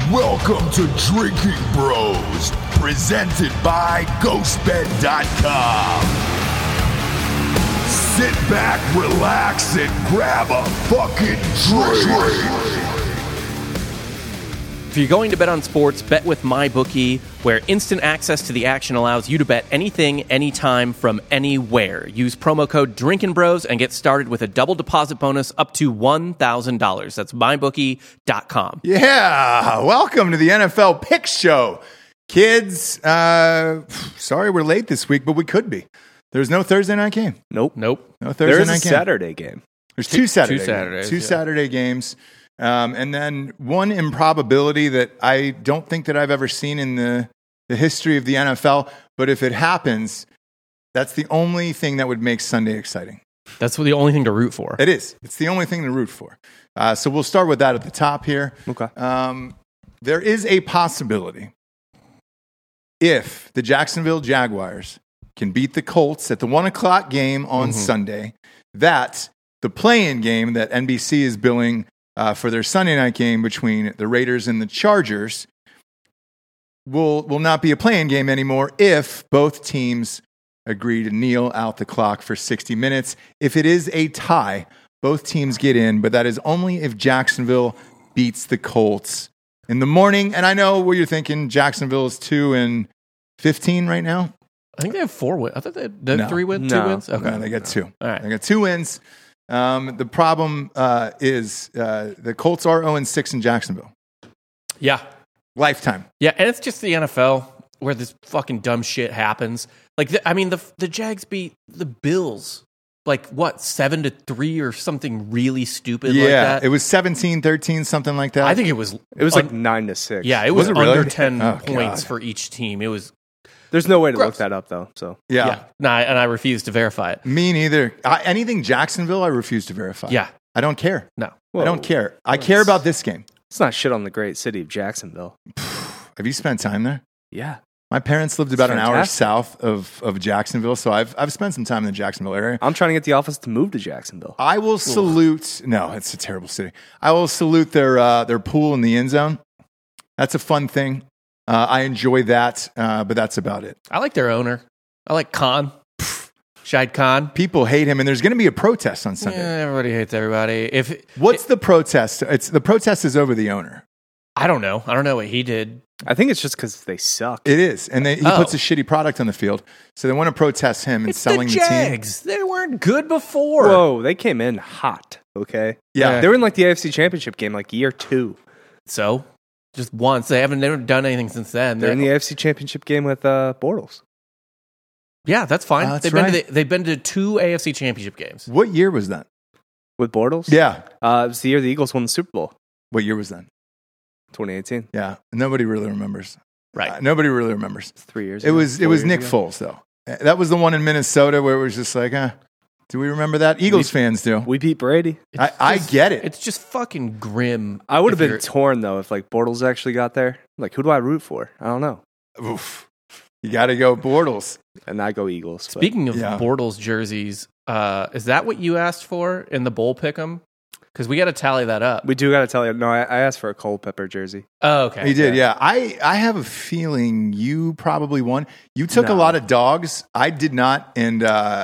Welcome to Drinking Bros, presented by GhostBed.com. Sit back, relax, and grab a fucking drink. If you're going to bet on sports, bet with MyBookie, where instant access to the action allows you to bet anything, anytime, from anywhere. Use promo code DrinkinBros and get started with a double deposit bonus up to $1,000. That's MyBookie.com. Yeah, welcome to the NFL Pick Show. Kids, sorry we're late this week, but we could be. There's no Thursday night game. Nope. No Thursday there is night a game. Saturday game. There's two Saturdays. Yeah. Saturday games. And then one improbability that I don't think that I've ever seen in the history of the NFL, but if it happens, that's the only thing that would make Sunday exciting. That's the only thing to root for. It is. It's the only thing to root for. So we'll start with that at the top here. Okay. There is a possibility if the Jacksonville Jaguars can beat the Colts at the 1 o'clock game on Sunday, that the play-in game that NBC is billing for their Sunday night game between the Raiders and the Chargers will not be a play-in game anymore if both teams agree to kneel out the clock for 60 minutes. If it is a tie, both teams get in, but that is only if Jacksonville beats the Colts in the morning. And I know what you're thinking, Jacksonville is 2-15 right now. I think they have 4 wins. I thought they had 3 wins, 2 wins. Okay. No, they got 2. All right. They got 2 wins. The problem is the Colts are 0-6 in Jacksonville. Yeah. Lifetime. Yeah, and it's just the NFL where this fucking dumb shit happens. Like, the Jags beat the Bills, 7-3 or something really stupid like that? It was 17-13, something like that. I think it was like 9-6. Yeah, it was it really? under 10 Oh, points God. for each team. It was There's no way to Gross. look that up, though. So Yeah. No, and I refuse to verify it. Me neither. Anything Jacksonville, I refuse to verify. Yeah. I don't care. No. I don't care. I care about this game. it's not shit on the great city of Jacksonville. Have you spent time there? Yeah. My parents lived about an hour fantastic. south of Jacksonville, so I've spent some time in the Jacksonville area. I'm trying to get the office to move to Jacksonville. I will salute. No, it's a terrible city. I will salute their pool in the end zone. That's a fun thing. I enjoy that, but that's about it. I like their owner. I like Khan. Shahid Khan. People hate him, and there's going to be a protest on Sunday. Yeah, everybody hates everybody. What's the protest? The protest is over the owner. I don't know. I don't know what he did. I think it's just because they suck. It is, and he puts a shitty product on the field, so they want to protest him and It's selling the the team. Jags. They weren't good before. Whoa, they came in hot, okay? Yeah. They were in the AFC Championship game year 2. So, just once. They haven't never done anything since then. They're in the AFC Championship game with Bortles. Yeah, that's fine. That's they've right. they've been to 2 AFC Championship games. What year was that? With Bortles? Yeah. It was the year the Eagles won the Super Bowl, What year was that? 2018. Yeah. Nobody really remembers. Right. Nobody really remembers. It's 3 years It ago. was 4 years Nick ago. Foles though. That was the one in Minnesota where it was just like, do we remember that? Eagles fans do. We beat Brady. I get it. It's just fucking grim. I would have if been torn, though, if Bortles actually got there. Who do I root for? I don't know. Oof. You got to go Bortles. And I go Eagles. but- Speaking of Yeah. Bortles jerseys, is that what you asked for in the bowl pick'em? Because we got to tally that up. we do got to tell you. No, I asked for a Culpepper jersey. Oh, okay. He did, yeah. I have a feeling you probably won. You took a No. lot of dogs. I did not, and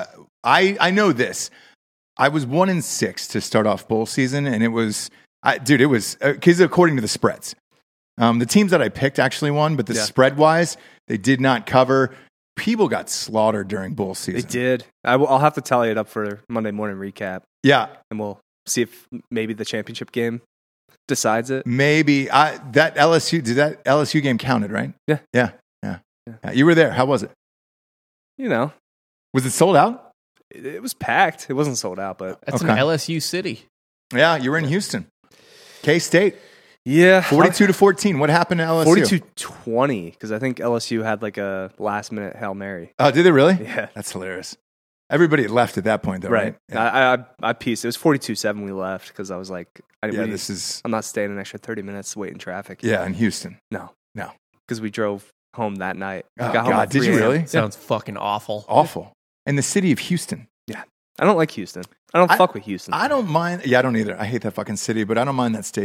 I know this. I was 1-6 to start off bowl season, and it was because according to the spreads, the teams that I picked actually won, but the spread wise, they did not cover. People got slaughtered during bowl season. They did. I'll have to tally it up for Monday morning recap, Yeah, and we'll see if maybe the championship game decides it. maybe that LSU game counted, right? Yeah. Yeah. You were there. How was it? You know, Was it sold out? it was packed. It wasn't sold out, but That's an Okay. LSU city. Yeah, you were in Houston. K-State. yeah, 42-14. What happened to LSU? 42-20 because I think LSU had a last minute Hail Mary. Oh, did they really? Yeah. That's hilarious. Everybody had left at that point, though, right? Yeah. I pieced. It was 42-7 we left because I was like, I'm not staying an extra 30 minutes to wait in traffic. Yeah, in Houston. No. No. Because we drove home that night. Oh, Got home God, at did 3 you a.m. really? Sounds fucking awful. Awful. In the city of Houston. I don't like Houston. I don't fuck with Houston. I don't mind. Yeah, I don't either. I hate that fucking city, but I don't mind that stadium.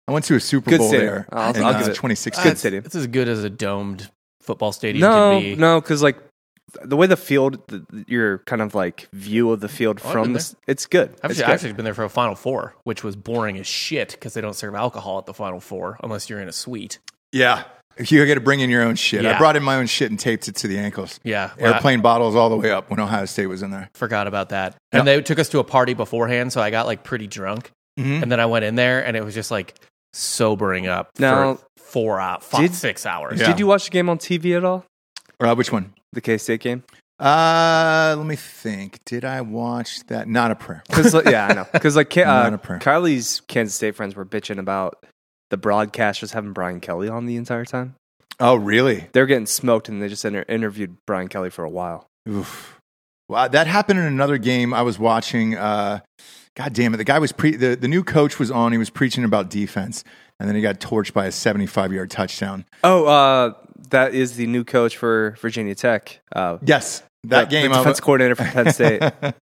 I went to a Super Good Bowl stadium. there I'll in give it. 2016. Good stadium. It's as good as a domed football stadium can be. No, because like the way the field, your kind of like view of the field from this, it's good. I've actually been there for a Final Four, which was boring as shit because they don't serve alcohol at the Final Four unless you're in a suite. Yeah. You got to bring in your own shit. Yeah. I brought in my own shit and taped it to the ankles. Yeah. Airplane bottles all the way up when Ohio State was in there. Forgot about that. Yep. And they took us to a party beforehand, so I got like pretty drunk. Mm-hmm. And then I went in there and it was just like sobering up Now, for 6 hours. Yeah. Did you watch the game on TV at all? Which one? The K-State game? Let me think. Did I watch that? Not a prayer. Because I know. Because like Not a prayer. Kylie's Kansas State friends were bitching about the broadcasters having Brian Kelly on the entire time. Oh, really? They're getting smoked, and they just interviewed Brian Kelly for a while. Oof. Wow, that happened in another game I was watching. God damn it. The guy was the new coach was on. He was preaching about defense, and then he got torched by a 75-yard touchdown. Oh, that is the new coach for Virginia Tech. Yes. That game, the defense coordinator for Penn State.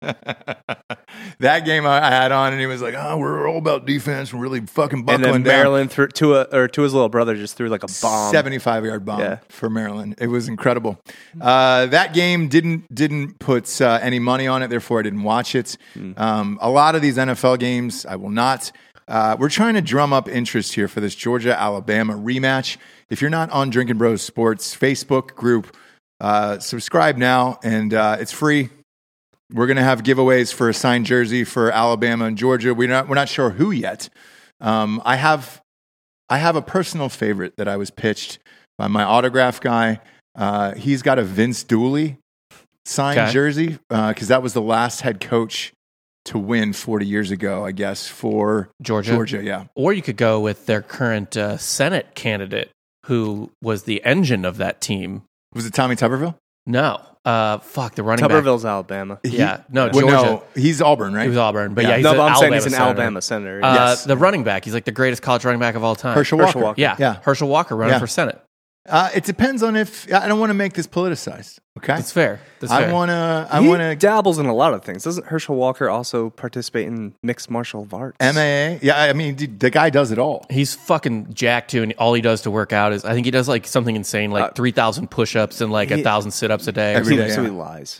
That game I had on, and he was like, "Oh, we're all about defense. We're really fucking buckling and then down." Maryland threw to his little brother just threw like a bomb, 75-yard bomb for Maryland. It was incredible. That game didn't put any money on it, therefore I didn't watch it. A lot of these NFL games, I will not. We're trying to drum up interest here for this Georgia-Alabama rematch. If you're not on Drinking Bros Sports Facebook group, subscribe now, and it's free. We're going to have giveaways for a signed jersey for Alabama and Georgia. We're not sure who yet. I have a personal favorite that I was pitched by my autograph guy. He's got a Vince Dooley signed jersey because that was the last head coach to win 40 years ago, I guess, for Georgia, yeah. Or you could go with their current Senate candidate, who was the engine of that team. Was it Tommy Tuberville? No. The running back. Tuberville's Alabama. Georgia. No, he's Auburn, right? He was Auburn, but Yeah. he's I'm Alabama saying he's an senator. Alabama senator. Yes. The running back. He's like the greatest college running back of all time. Herschel Walker. Yeah. Herschel Walker running for Senate. It depends on if I don't want to make this politicized. Okay, That's fair. I want to. He dabbles in a lot of things. Doesn't Herschel Walker also participate in mixed martial arts? MAA. Yeah, I mean, dude, the guy does it all. He's fucking jacked too, and all he does to work out is I think he does like something insane, like 3,000 push-ups and like 1,000 sit-ups a day. Every day. So he lies.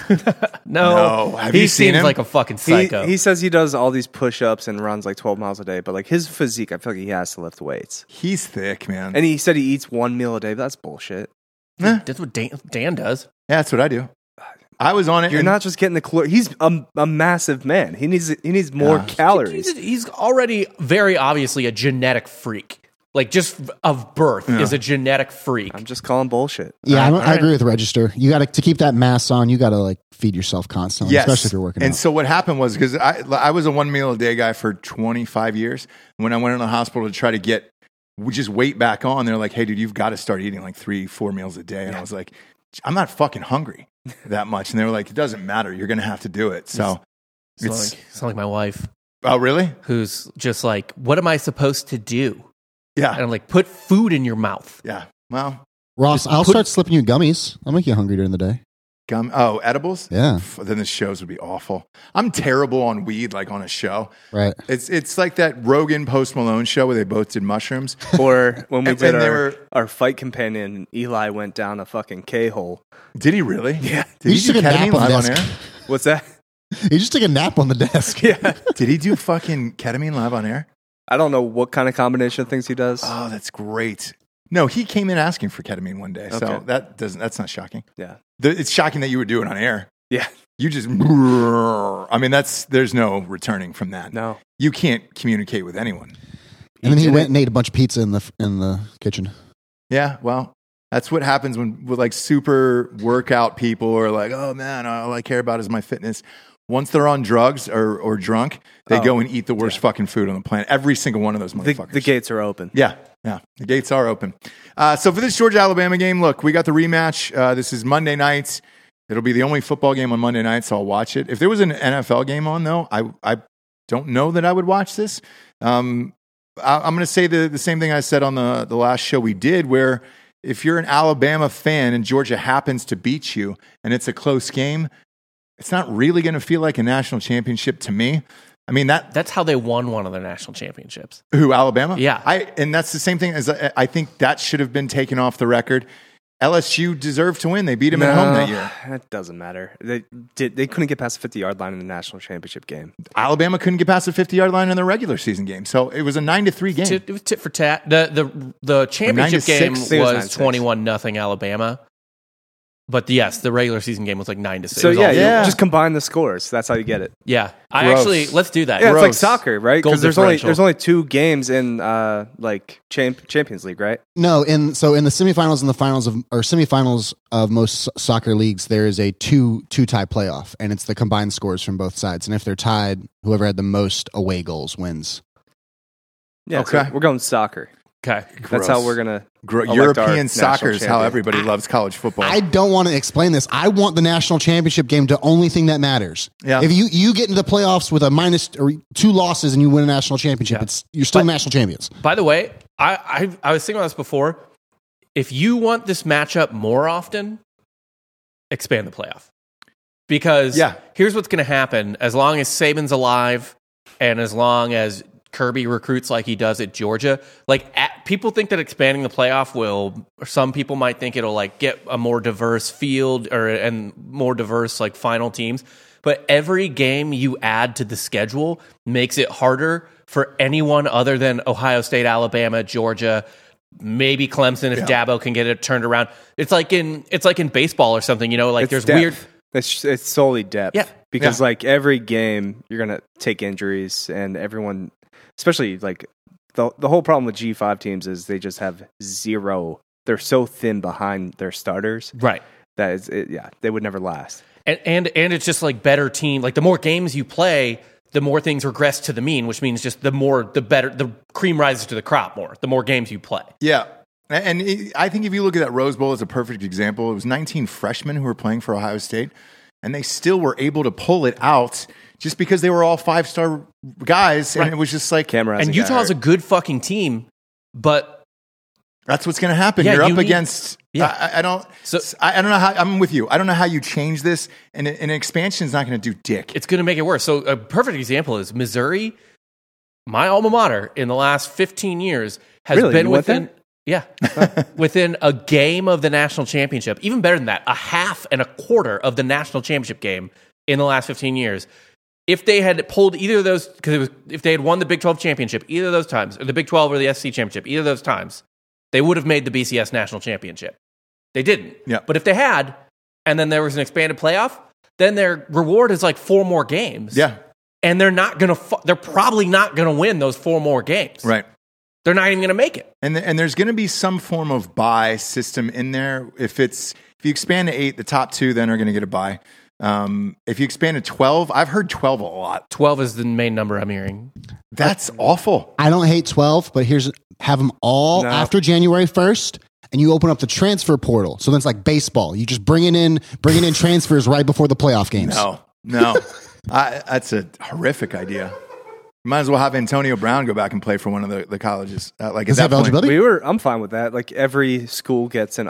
No. Have he you seen seems him? like a fucking psycho. He says he does all these push-ups and runs like 12 miles a day, but like his physique, I feel like he has to lift weights. He's thick, man. And he said he eats one meal a day, but that's bullshit. That's what Dan does. Yeah, that's what I do. I was on it. You're not just getting the caloric. He's a massive man. He needs more calories. He's already very obviously a genetic freak. Like just of birth is a genetic freak. I'm just calling bullshit. Yeah, I agree with Register. You got to keep that mass on. You got to like feed yourself constantly, especially if you're working And out. so what happened was because I was a 1 meal a day guy for 25 years. When I went in the hospital to try to get just weight back on, they're like, "Hey, dude, you've got to start eating like 3-4 meals a day." And I was like, "I'm not fucking hungry that much." And they were like, "It doesn't matter. You're going to have to do it." So It's like my wife, oh, really? who's just like, "What am I supposed to do?" Yeah. And I'm like, "Put food in your mouth." Yeah. Well, Ross, I'll start slipping you gummies. I'll make you hungry during the day. gum. Oh, edibles? Yeah. Then the shows would be awful. I'm terrible on weed, like on a show. Right. It's like that Rogan Post Malone show where they both did mushrooms. Or when we And did they our fight companion, Eli went down a fucking K-hole. Did he really? Yeah. Did He he just do took a nap ketamine on the live on desk. air? What's that? He just took a nap on the desk. Yeah. Did he do fucking ketamine live on air? I don't know what kind of combination of things he does. Oh, that's great. No, he came in asking for ketamine one day, so Okay. that's not shocking. Yeah. It's shocking that you would do it on air. Yeah. You just, I mean, there's no returning from that. No. You can't communicate with anyone. And then he went and ate a bunch of pizza in the kitchen. Yeah, well, that's what happens with like super workout people are like, oh man, all I care about is my fitness. Once they're on drugs or drunk, they go and eat the worst fucking food on the planet. Every single one of those motherfuckers. The gates are open. Yeah. The gates are open. So for this Georgia-Alabama game, look, we got the rematch. This is Monday nights. It'll be the only football game on Monday night, so I'll watch it. If there was an NFL game on, though, I don't know that I would watch this. I'm going to say the same thing I said on the last show we did, where if you're an Alabama fan and Georgia happens to beat you and it's a close game, it's not really going to feel like a national championship to me. I mean, that's how they won one of their national championships. Who, Alabama? Yeah. And that's the same thing as I think that should have been taken off the record. LSU deserved to win. They beat them at home that year. It doesn't matter. They couldn't get past the 50-yard line in the national championship game. Alabama couldn't get past the 50-yard line in the regular season game. So it was a 9-3 game. It was tit for tat. The championship game was 21-0 Alabama. But yes, the regular season game was like 9-6. So yeah, just combine the scores. That's how you get it. Yeah, let's do that. Yeah, it's like soccer, right? Because there's only 2 games in Champions League, right? No, in the semifinals and the finals semifinals of most soccer leagues, there is a two tie playoff, and it's the combined scores from both sides. And if they're tied, whoever had the most away goals wins. Yeah, okay. So we're going soccer. Okay, that's how we're gonna. European soccer is how everybody loves college football. I don't want to explain this. I want the national championship game to only thing that matters. Yeah. If you get into the playoffs with a minus or 2 losses and you win a national championship, you're still national champions. By the way, I was thinking about this before. If you want this matchup more often, expand the playoff. Because here's what's going to happen: as long as Saban's alive, and as long as Kirby recruits like he does at Georgia, people think that expanding the playoff will, or some people might think it'll get a more diverse field and more diverse final teams. But every game you add to the schedule makes it harder for anyone other than Ohio State, Alabama, Georgia, maybe Clemson if Dabo can get it turned around. It's like in baseball or something, there's depth. weird. It's solely depth. Yeah. Because every game you're gonna take injuries, and everyone. Especially the whole problem with G5 teams is they just have 0. They're so thin behind their starters, right? That is, they would never last. And it's just better team. The more games you play, the more things regress to the mean, which means just the better, the cream rises to the crop more. The more games you play, yeah. And I think if you look at that Rose Bowl as a perfect example, it was 19 freshmen who were playing for Ohio State, and they still were able to pull it out. Just because they were all 5-star guys, and it was just and Utah's a good fucking team, but that's what's going to happen. You're up against. Yeah. I don't know how. I'm with you. I don't know how you change this, and an expansion is not going to do dick. It's going to make it worse. So a perfect example is Missouri, my alma mater, in the last 15 years has been within. Yeah, within a game of the national championship. Even better than that, a half and a quarter of the national championship game in the last 15 years. If they had pulled either of those, if they had won the Big 12 championship either of those times, or the Big 12 or the SEC championship either of those times, they would have made the BCS national championship. They didn't. Yeah. But if they had, and then there was an expanded playoff, then their reward is 4 more games. Yeah. And they're probably not gonna win those 4 more games. Right. They're not even gonna make it. And there's gonna be some form of bye system in there. If you expand to 8, the top 2 then are gonna get a bye. If you expand to 12, I've heard 12 a lot. 12 is the main number I'm hearing. That's awful. I don't hate 12, but have them all after January 1st, and you open up the transfer portal. So then it's like baseball. You just bringing in transfers right before the playoff games. No. That's a horrific idea. Might as well have Antonio Brown go back and play for one of the colleges. Does that have eligibility? I'm fine with that. Every school gets an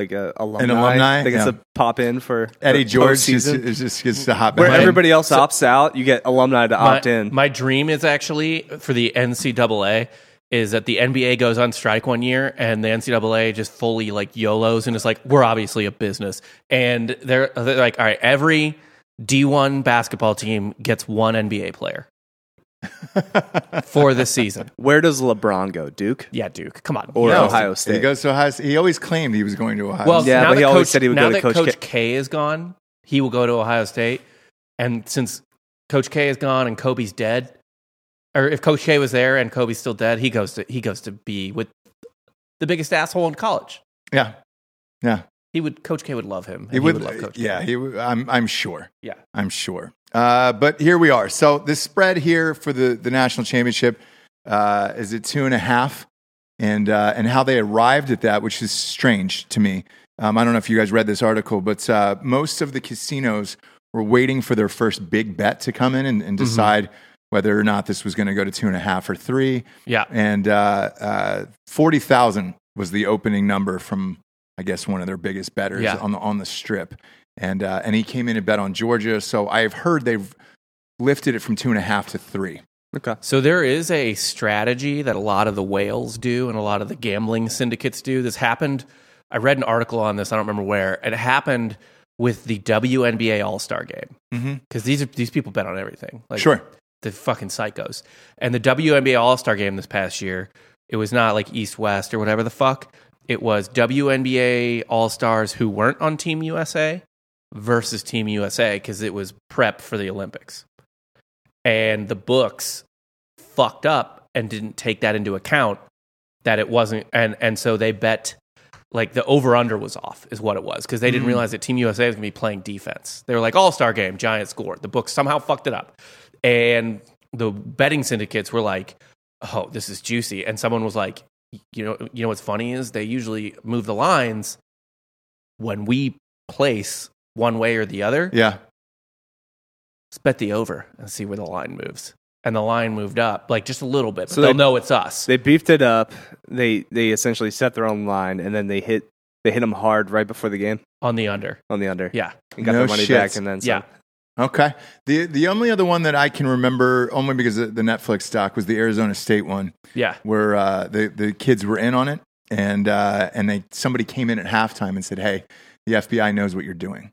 alumni. They get to pop in for Eddie George is just gets to hop in. Where everybody else opts out, you get alumni to opt in. My dream is actually for the NCAA is that the NBA goes on strike one year and the NCAA just fully YOLOs and it's we're obviously a business, and they're like, all right, every D1 basketball team gets one NBA player. For this season. Where does LeBron go? Duke? Yeah, Duke. Come on. Or Ohio State. He goes to Ohio State. He always claimed he was going to Ohio State. Yeah, but he always said he would go to Coach K is gone, he will go to Ohio State. And since Coach K is gone and Kobe's dead, or if Coach K was there and Kobe's still dead, he goes to be with the biggest asshole in college. Yeah. Coach K would love him. He would love Coach K. Yeah, I'm sure. Yeah. I'm sure. But here we are. So the spread here for the national championship is at 2.5, and how they arrived at that, which is strange to me. I don't know if you guys read this article, but most of the casinos were waiting for their first big bet to come in and decide whether or not this was going to go to 2.5 or 3. Yeah, and 40,000 was the opening number from, I guess, one of their biggest bettors on the strip. And he came in and bet on Georgia. So I've heard they've lifted it from 2.5 to 3. Okay. So there is a strategy that a lot of the whales do and a lot of the gambling syndicates do. This happened. I read an article on this. I don't remember where. It happened with the WNBA All-Star game because these people bet on everything. Like, Sure. the fucking psychos. And the WNBA All-Star game this past year, it was not like East-West or whatever the fuck. It was WNBA All-Stars who weren't on Team USA versus Team USA because it was prep for the Olympics. And the books fucked up and didn't take that into account, that it wasn't, and so they bet, like, the over-under was off is what it was, because they didn't realize that Team USA was going to be playing defense. They were like, all-star game, giant score. The books somehow fucked it up. And the betting syndicates were like, oh, this is juicy. And someone was like, you know what's funny is they usually move the lines when we place one way or the other. Yeah. Let's bet the over and see where the line moves. And the line moved up, like, just a little bit, but So they'll they- know it's us. They beefed it up. They essentially set their own line, and then they hit them hard right before the game On the under. on the under. Yeah. And got No their money shit. back, and then some. Yeah. Okay. The only other one that I can remember, only because the Netflix doc, was the Arizona State one, Yeah. where the kids were in on it, and somebody came in at halftime and said, "Hey, the FBI knows what you're doing,"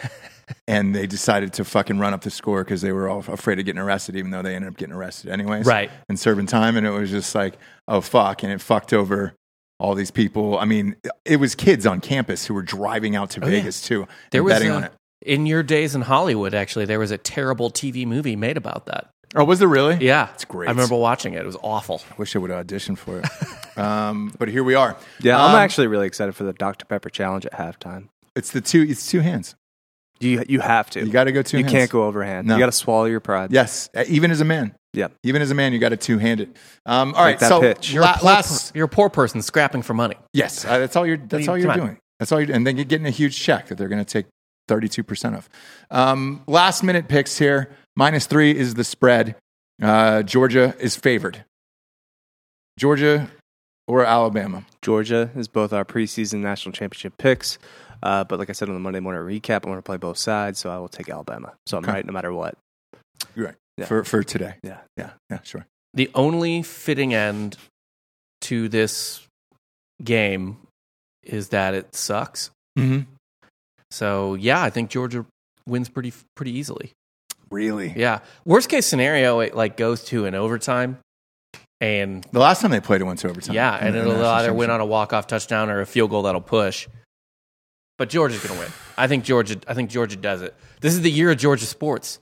and they decided to fucking run up the score because they were all afraid of getting arrested, even though they ended up getting arrested anyways, Right. and serving time. And it was just like, oh fuck, and it fucked over all these people. I mean, it was kids on campus who were driving out to Oh, yeah. Vegas too, There and was betting on it. in your days in Hollywood, actually, there was a terrible TV movie made about that. Oh, was there really? Yeah. It's great. I remember watching it. It was awful. Wish I would have auditioned for it. But here we are. Yeah, I'm actually really excited for the Dr. Pepper challenge at halftime. It's two hands. You have to. You got to go two You hands. can't go overhand. No. You got to swallow your pride. Yes, even as a man. Yep. Even as a man, you got to two-hand it. All right, that so pitch. You're a poor person scrapping for money. yes, that's all you're Come on. doing. That's all you're, and then you're getting a huge check that they're going to take 32% of. Last minute picks here. -3 is the spread. Georgia is favored. Georgia or Alabama? Georgia is both our preseason national championship picks. But like I said on the Monday morning recap, I want to play both sides, so I will take Alabama. So I'm Okay. right no matter what. You're right. Yeah. For today. Yeah. Yeah, sure. The only fitting end to this game is that it sucks. Mm-hmm. So, yeah, I think Georgia wins pretty easily. Really? Yeah. Worst case scenario, it like goes to an overtime, and The last time they played, it went to overtime. yeah, and In the it'll national either win championship. on a walk-off touchdown or a field goal that'll push. But Georgia's going to win. I think Georgia does it. This is the year of Georgia sports.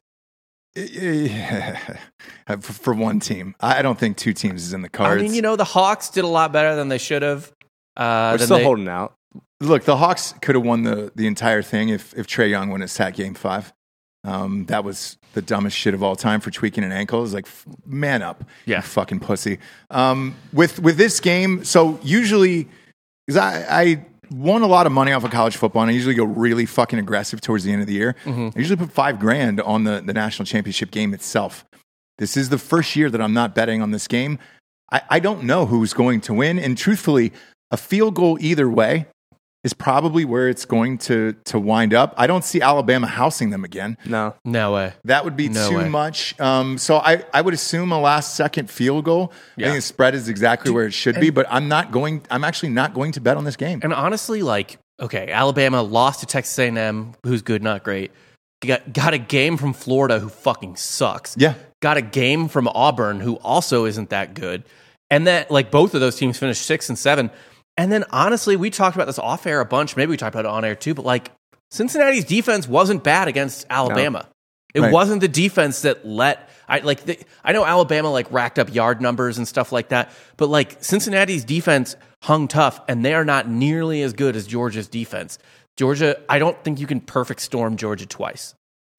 For one team. I don't think two teams is in the cards. I mean, the Hawks did a lot better than they should have. We're still holding out. Look, the Hawks could have won the entire thing if Trae Young wouldn't have sat game 5. That was the dumbest shit of all time for tweaking an ankle. It was like, man up, Yeah. you fucking pussy. With this game, so usually, because I won a lot of money off of college football, and I usually go really fucking aggressive towards the end of the year. I usually put $5,000 on the national championship game itself. This is the first year that I'm not betting on this game. I don't know who's going to win, and truthfully, a field goal either way is probably where it's going to wind up. I don't see Alabama housing them again. No. No way. That would be No too way. much. So I would assume a last-second field goal. Yeah. I think the spread is exactly where it should be, but I'm actually not going to bet on this game. And honestly, like, okay, Alabama lost to Texas A&M, who's good, not great. Got a game from Florida, who fucking sucks. Yeah. Got a game from Auburn, who also isn't that good. And then, like, both of those teams finished 6 and 7. And then, honestly, we talked about this off air a bunch. Maybe we talked about it on air too. But like, Cincinnati's defense wasn't bad against Alabama. It Right. wasn't the defense that I know Alabama like racked up yard numbers and stuff like that. But like, Cincinnati's defense hung tough, and they are not nearly as good as Georgia's defense. Georgia, I don't think you can perfect storm Georgia twice.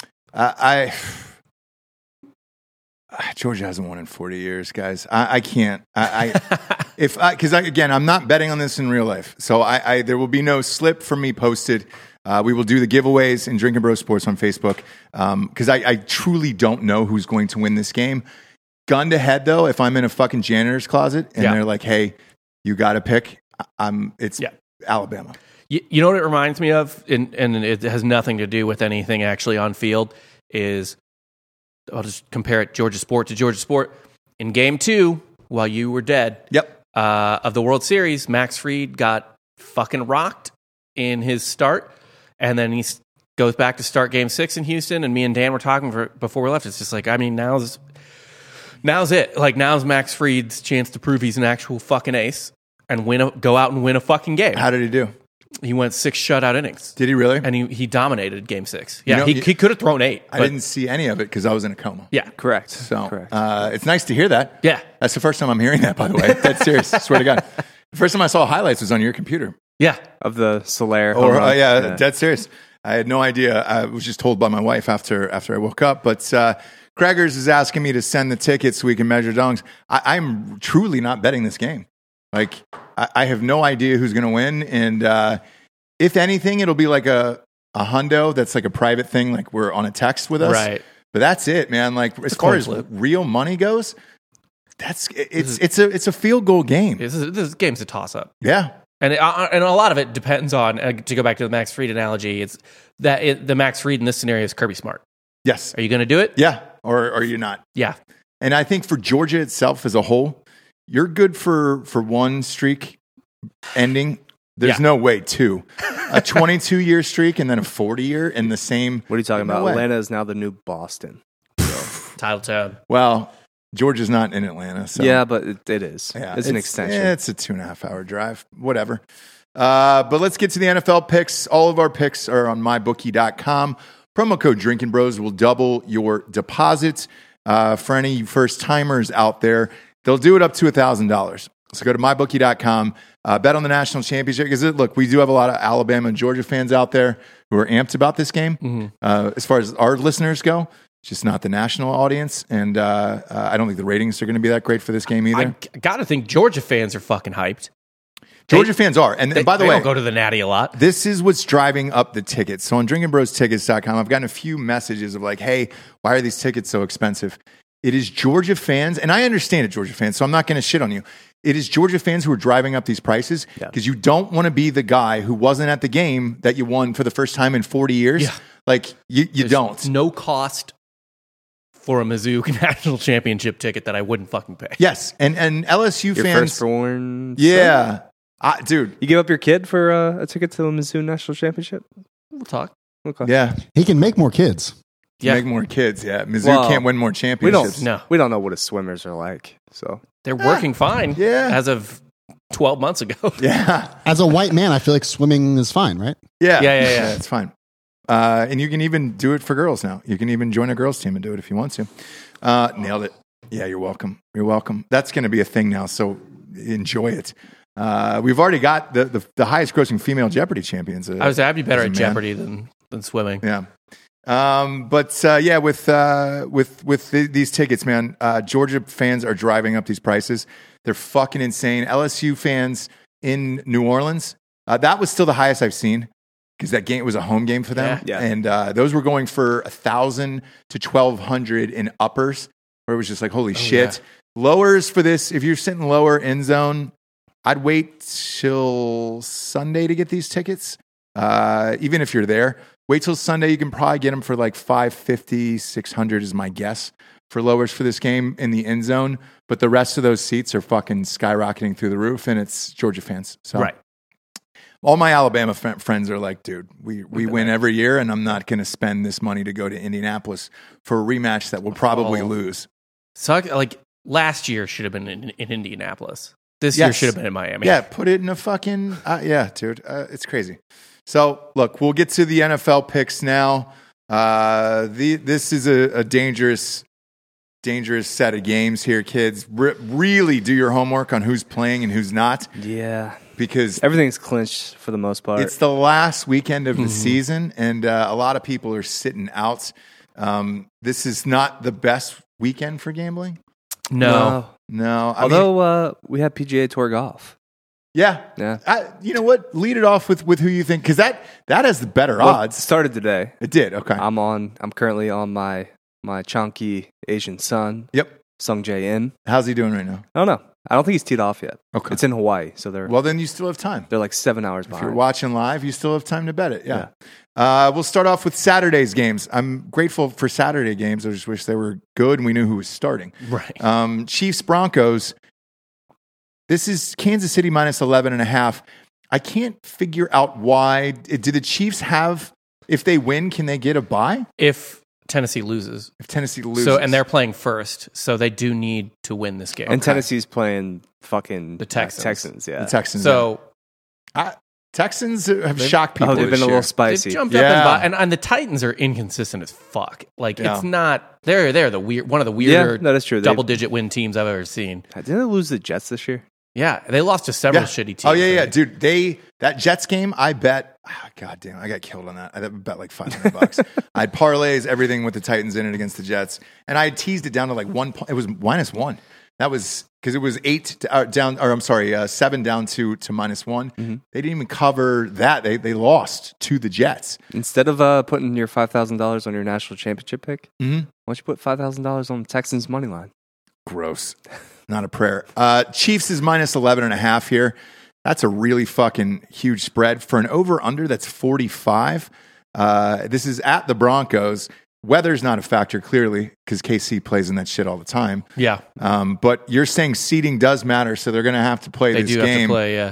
Georgia hasn't won in 40 years, guys. I can't. Because again, I'm not betting on this in real life, so there will be no slip from me posted. We will do the giveaways in Drinking Bro Sports on Facebook because I truly don't know who's going to win this game. Gun to head, though, if I'm in a fucking janitor's closet and they're like, "Hey, you got to pick," it's Alabama. You know what it reminds me of, and it has nothing to do with anything actually on field, is I'll just compare it Georgia Sport to Georgia Sport. In Game 2, while you were dead, of the World Series, Max Fried got fucking rocked in his start, and then he goes back to start Game 6 in Houston, and me and Dan were talking before we left. It's just like, I mean, now's it. Like, now's Max Fried's chance to prove he's an actual fucking ace and go out and win a fucking game. How did he do? He went 6 shutout innings. Did he really? And he dominated Game 6. Yeah, he could have thrown 8. I didn't see any of it because I was in a coma. Yeah, Correct. So Correct. It's nice to hear that. Yeah. That's the first time I'm hearing that, by the way. That's serious. I swear to God. The first time I saw highlights was on your computer. Yeah. Of the Soler. Or home run. dead serious. I had no idea. I was just told by my wife after I woke up. But Craigers is asking me to send the tickets so we can measure dongs. I'm truly not betting this game. Like, I have no idea who's going to win. And if anything, it'll be like a hundo that's like a private thing, like we're on a text with us. Right. But that's it, man. Like, as far as real money goes, it's a field goal game. This game's a toss-up. Yeah. And a lot of it depends on, to go back to the Max Fried analogy, it's that the Max Fried in this scenario is Kirby Smart. Yes. Are you going to do it? Yeah. Or are you not? Yeah. And I think for Georgia itself as a whole, you're good for one streak ending. There's no way two. A 22-year streak and then a 40-year in the same. What are you talking No about? way. Atlanta is now the new Boston. Title town. Well, Georgia's not in Atlanta. So. Yeah, but it is. Yeah, it's an extension. It's a 2.5-hour drive. Whatever. But let's get to the NFL picks. All of our picks are on mybookie.com. Promo code Drinking Bros will double your deposits. For any first timers out there, they'll do it up to $1,000. So go to mybookie.com, bet on the national championship. Because look, we do have a lot of Alabama and Georgia fans out there who are amped about this game. Mm-hmm. As far as our listeners go, it's just not the national audience. And I don't think the ratings are going to be that great for this game either. I got to think Georgia fans are fucking hyped. Georgia fans are. And by the they way, don't go to the Natty a lot. this is what's driving up the tickets. So on drinkingbrostickets.com, I've gotten a few messages of like, hey, why are these tickets so expensive? It is Georgia fans, and I understand it, Georgia fans, so I'm not going to shit on you. It is Georgia fans who are driving up these prices because you don't want to be the guy who wasn't at the game that you won for the first time in 40 years. Yeah. Like, you don't. No cost for a Mizzou national championship ticket that I wouldn't fucking pay. Yes, and LSU Your fans. firstborn. Yeah. Dude. You give up your kid for a ticket to the Mizzou national championship? We'll talk. Okay. Yeah. He can make more kids. Yeah. Make more kids. Yeah. Mizzou can't win more championships. We don't know what his swimmers are like. So They're working fine as of 12 months ago. Yeah. As a white man, I feel like swimming is fine, right? Yeah. Yeah. It's fine. And you can even do it for girls now. You can even join a girls team and do it if you want to. Nailed it. Yeah, you're welcome. You're welcome. That's going to be a thing now, so enjoy it. We've already got the highest grossing female Jeopardy champions. I'd be better at Jeopardy than swimming. Yeah. With these tickets, man, Georgia fans are driving up these prices. They're fucking insane. LSU fans in New Orleans, that was still the highest I've seen because that game was a home game for them. Yeah. And those were going for $1,000 to $1,200 in uppers, where it was just like, holy shit. Yeah. Lowers for this, if you're sitting lower end zone, I'd wait till Sunday to get these tickets. Even if you're there, wait till Sunday. You can probably get them for like $550, $600 is my guess for lowers for this game in the end zone. But the rest of those seats are fucking skyrocketing through the roof, and it's Georgia fans. So right. All my Alabama friends are like, dude, we win every year, and I'm not going to spend this money to go to Indianapolis for a rematch that we'll probably lose. So like last year should have been in Indianapolis. This year should have been in Miami. Yeah, put it in a fucking dude. It's crazy. So, look, we'll get to the NFL picks now. This is a dangerous set of games here, kids. Really do your homework on who's playing and who's not. Yeah. Because everything's clinched for the most part. It's the last weekend of the season, and a lot of people are sitting out. This is not the best weekend for gambling. No. Although we have PGA Tour golf. Yeah. You know what? Lead it off with who you think, because that has the better odds. It started today. It did. Okay. I'm currently on my chunky Asian son. Yep. Sung Jae In. How's he doing right now? I don't know. I don't think he's teed off yet. Okay. It's in Hawaii, so well, then you still have time. They're like 7 hours behind. If you're watching live, you still have time to bet it. Yeah. We'll start off with Saturday's games. I'm grateful for Saturday games. I just wish they were good and we knew who was starting. Right. Chiefs Broncos. This is Kansas City minus 11.5. I can't figure out why. Do the Chiefs have, if they win, can they get a bye? If Tennessee loses. If Tennessee loses. So, and they're playing first, so they do need to win this game. And Tennessee's playing fucking The Texans. yeah. the Texans. So Texans have shocked people. they've this been a year. little spicy. they jumped Yeah. up and the Titans are inconsistent as fuck. Like Yeah. it's not. They're the weird one of the weirder that is true. double-digit win teams I've ever seen. Didn't they lose the Jets this year? Yeah, they lost to several Yeah. shitty teams. Oh, yeah, I think. dude. That Jets game, I bet. God damn, I got killed on that. I bet like $500. I had parlays, everything with the Titans in it against the Jets, and I had teased it down to like 1 point. It was -1. That was because it was 7 down to -1. Mm-hmm. They didn't even cover that. They lost to the Jets. Instead of putting your $5,000 on your national championship pick, Mm-hmm. why don't you put $5,000 on the Texans money line? Gross. Not a prayer. Chiefs is minus 11.5 here. That's a really fucking huge spread for an over-under that's 45. This is at the Broncos. Weather's not a factor, clearly, because KC plays in that shit all the time. Yeah, But you're saying seeding does matter, so they're going to have to play they this do game. have to play. Yeah,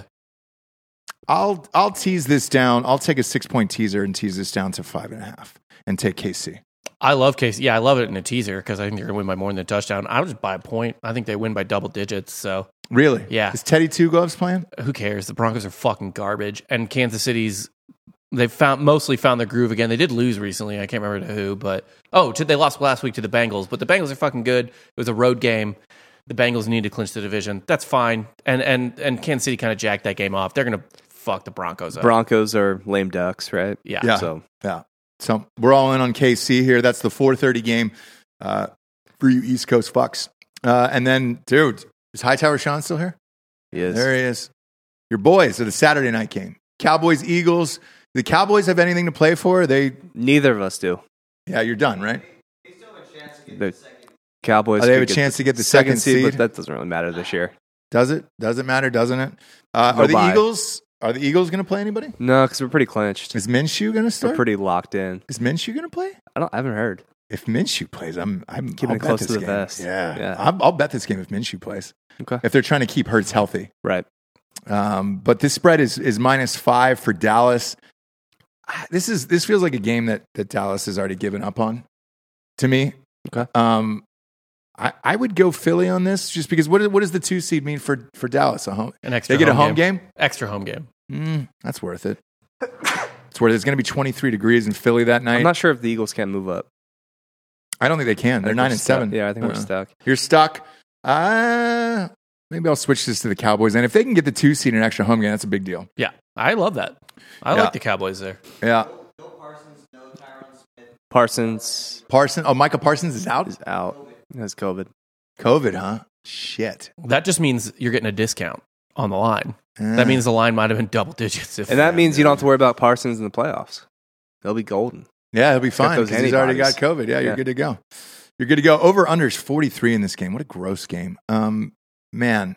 I'll tease this down. I'll take a 6-point teaser and tease this down to 5.5 and take KC. I love KC. Yeah, I love it in a teaser because I think they're going to win by more than a touchdown. I'll just buy a point. I think they win by double digits. So Really? Yeah. Is Teddy Two Gloves playing? who cares? The Broncos are fucking garbage, and Kansas City's they've mostly found their groove again. They did lose recently. I can't remember to who, but they lost last week to the Bengals. But the Bengals are fucking good. It was a road game. The Bengals need to clinch the division. That's fine. And Kansas City kind of jacked that game off. They're going to fuck the Broncos up. Broncos are lame ducks, right? Yeah. Yeah. So So we're all in on KC here. That's the 4:30 game for you East Coast fucks. And then, dude, is Hightower Sean still here? he is. There he is. Your boys are the Saturday night game. Cowboys, Eagles. Do the Cowboys have anything to play for? Neither of us do. Yeah, you're done, right? The Cowboys. They have could a get chance to get the second seed. but that doesn't really matter this year. Does it? Does it matter? Doesn't it? Are the bye. Eagles going to play anybody? No, because we're pretty clinched. Is Minshew going to We're start? pretty locked in. Is Minshew going to play? I haven't heard. If Minshew plays, I'm Keeping I'll it bet close this to the game. vest. Yeah, Yeah. I'll bet this game if Minshew plays. Okay. If they're trying to keep Hurts healthy. Right. But this spread is -5 for Dallas. This feels like a game that Dallas has already given up on to me. Okay. I would go Philly on this just because what does the 2 seed mean for Dallas? An extra They get a home game? Extra home game. That's worth it. It's worth it. It's going to be 23 degrees in Philly that night. I'm not sure if the Eagles can move up. I don't think they can. They're 9 and 7. Yeah, I think we're stuck. You're stuck. Maybe I'll switch this to the Cowboys. And if they can get the 2 seed in an extra home game, that's a big deal. Yeah, I love that. I Yeah. like the Cowboys there. Yeah. Parsons Micah Parsons is out? is out. He has COVID. COVID, huh? Shit. That just means you're getting a discount on the line. That means the line might have been double digits. And that means you don't have to worry about Parsons in the playoffs. They'll be golden. Yeah, he'll be fine those because he's already got antibodies. COVID. Yeah, you're Yeah. good to go. You're good to go. Over under is 43 in this game. What a gross game. Man.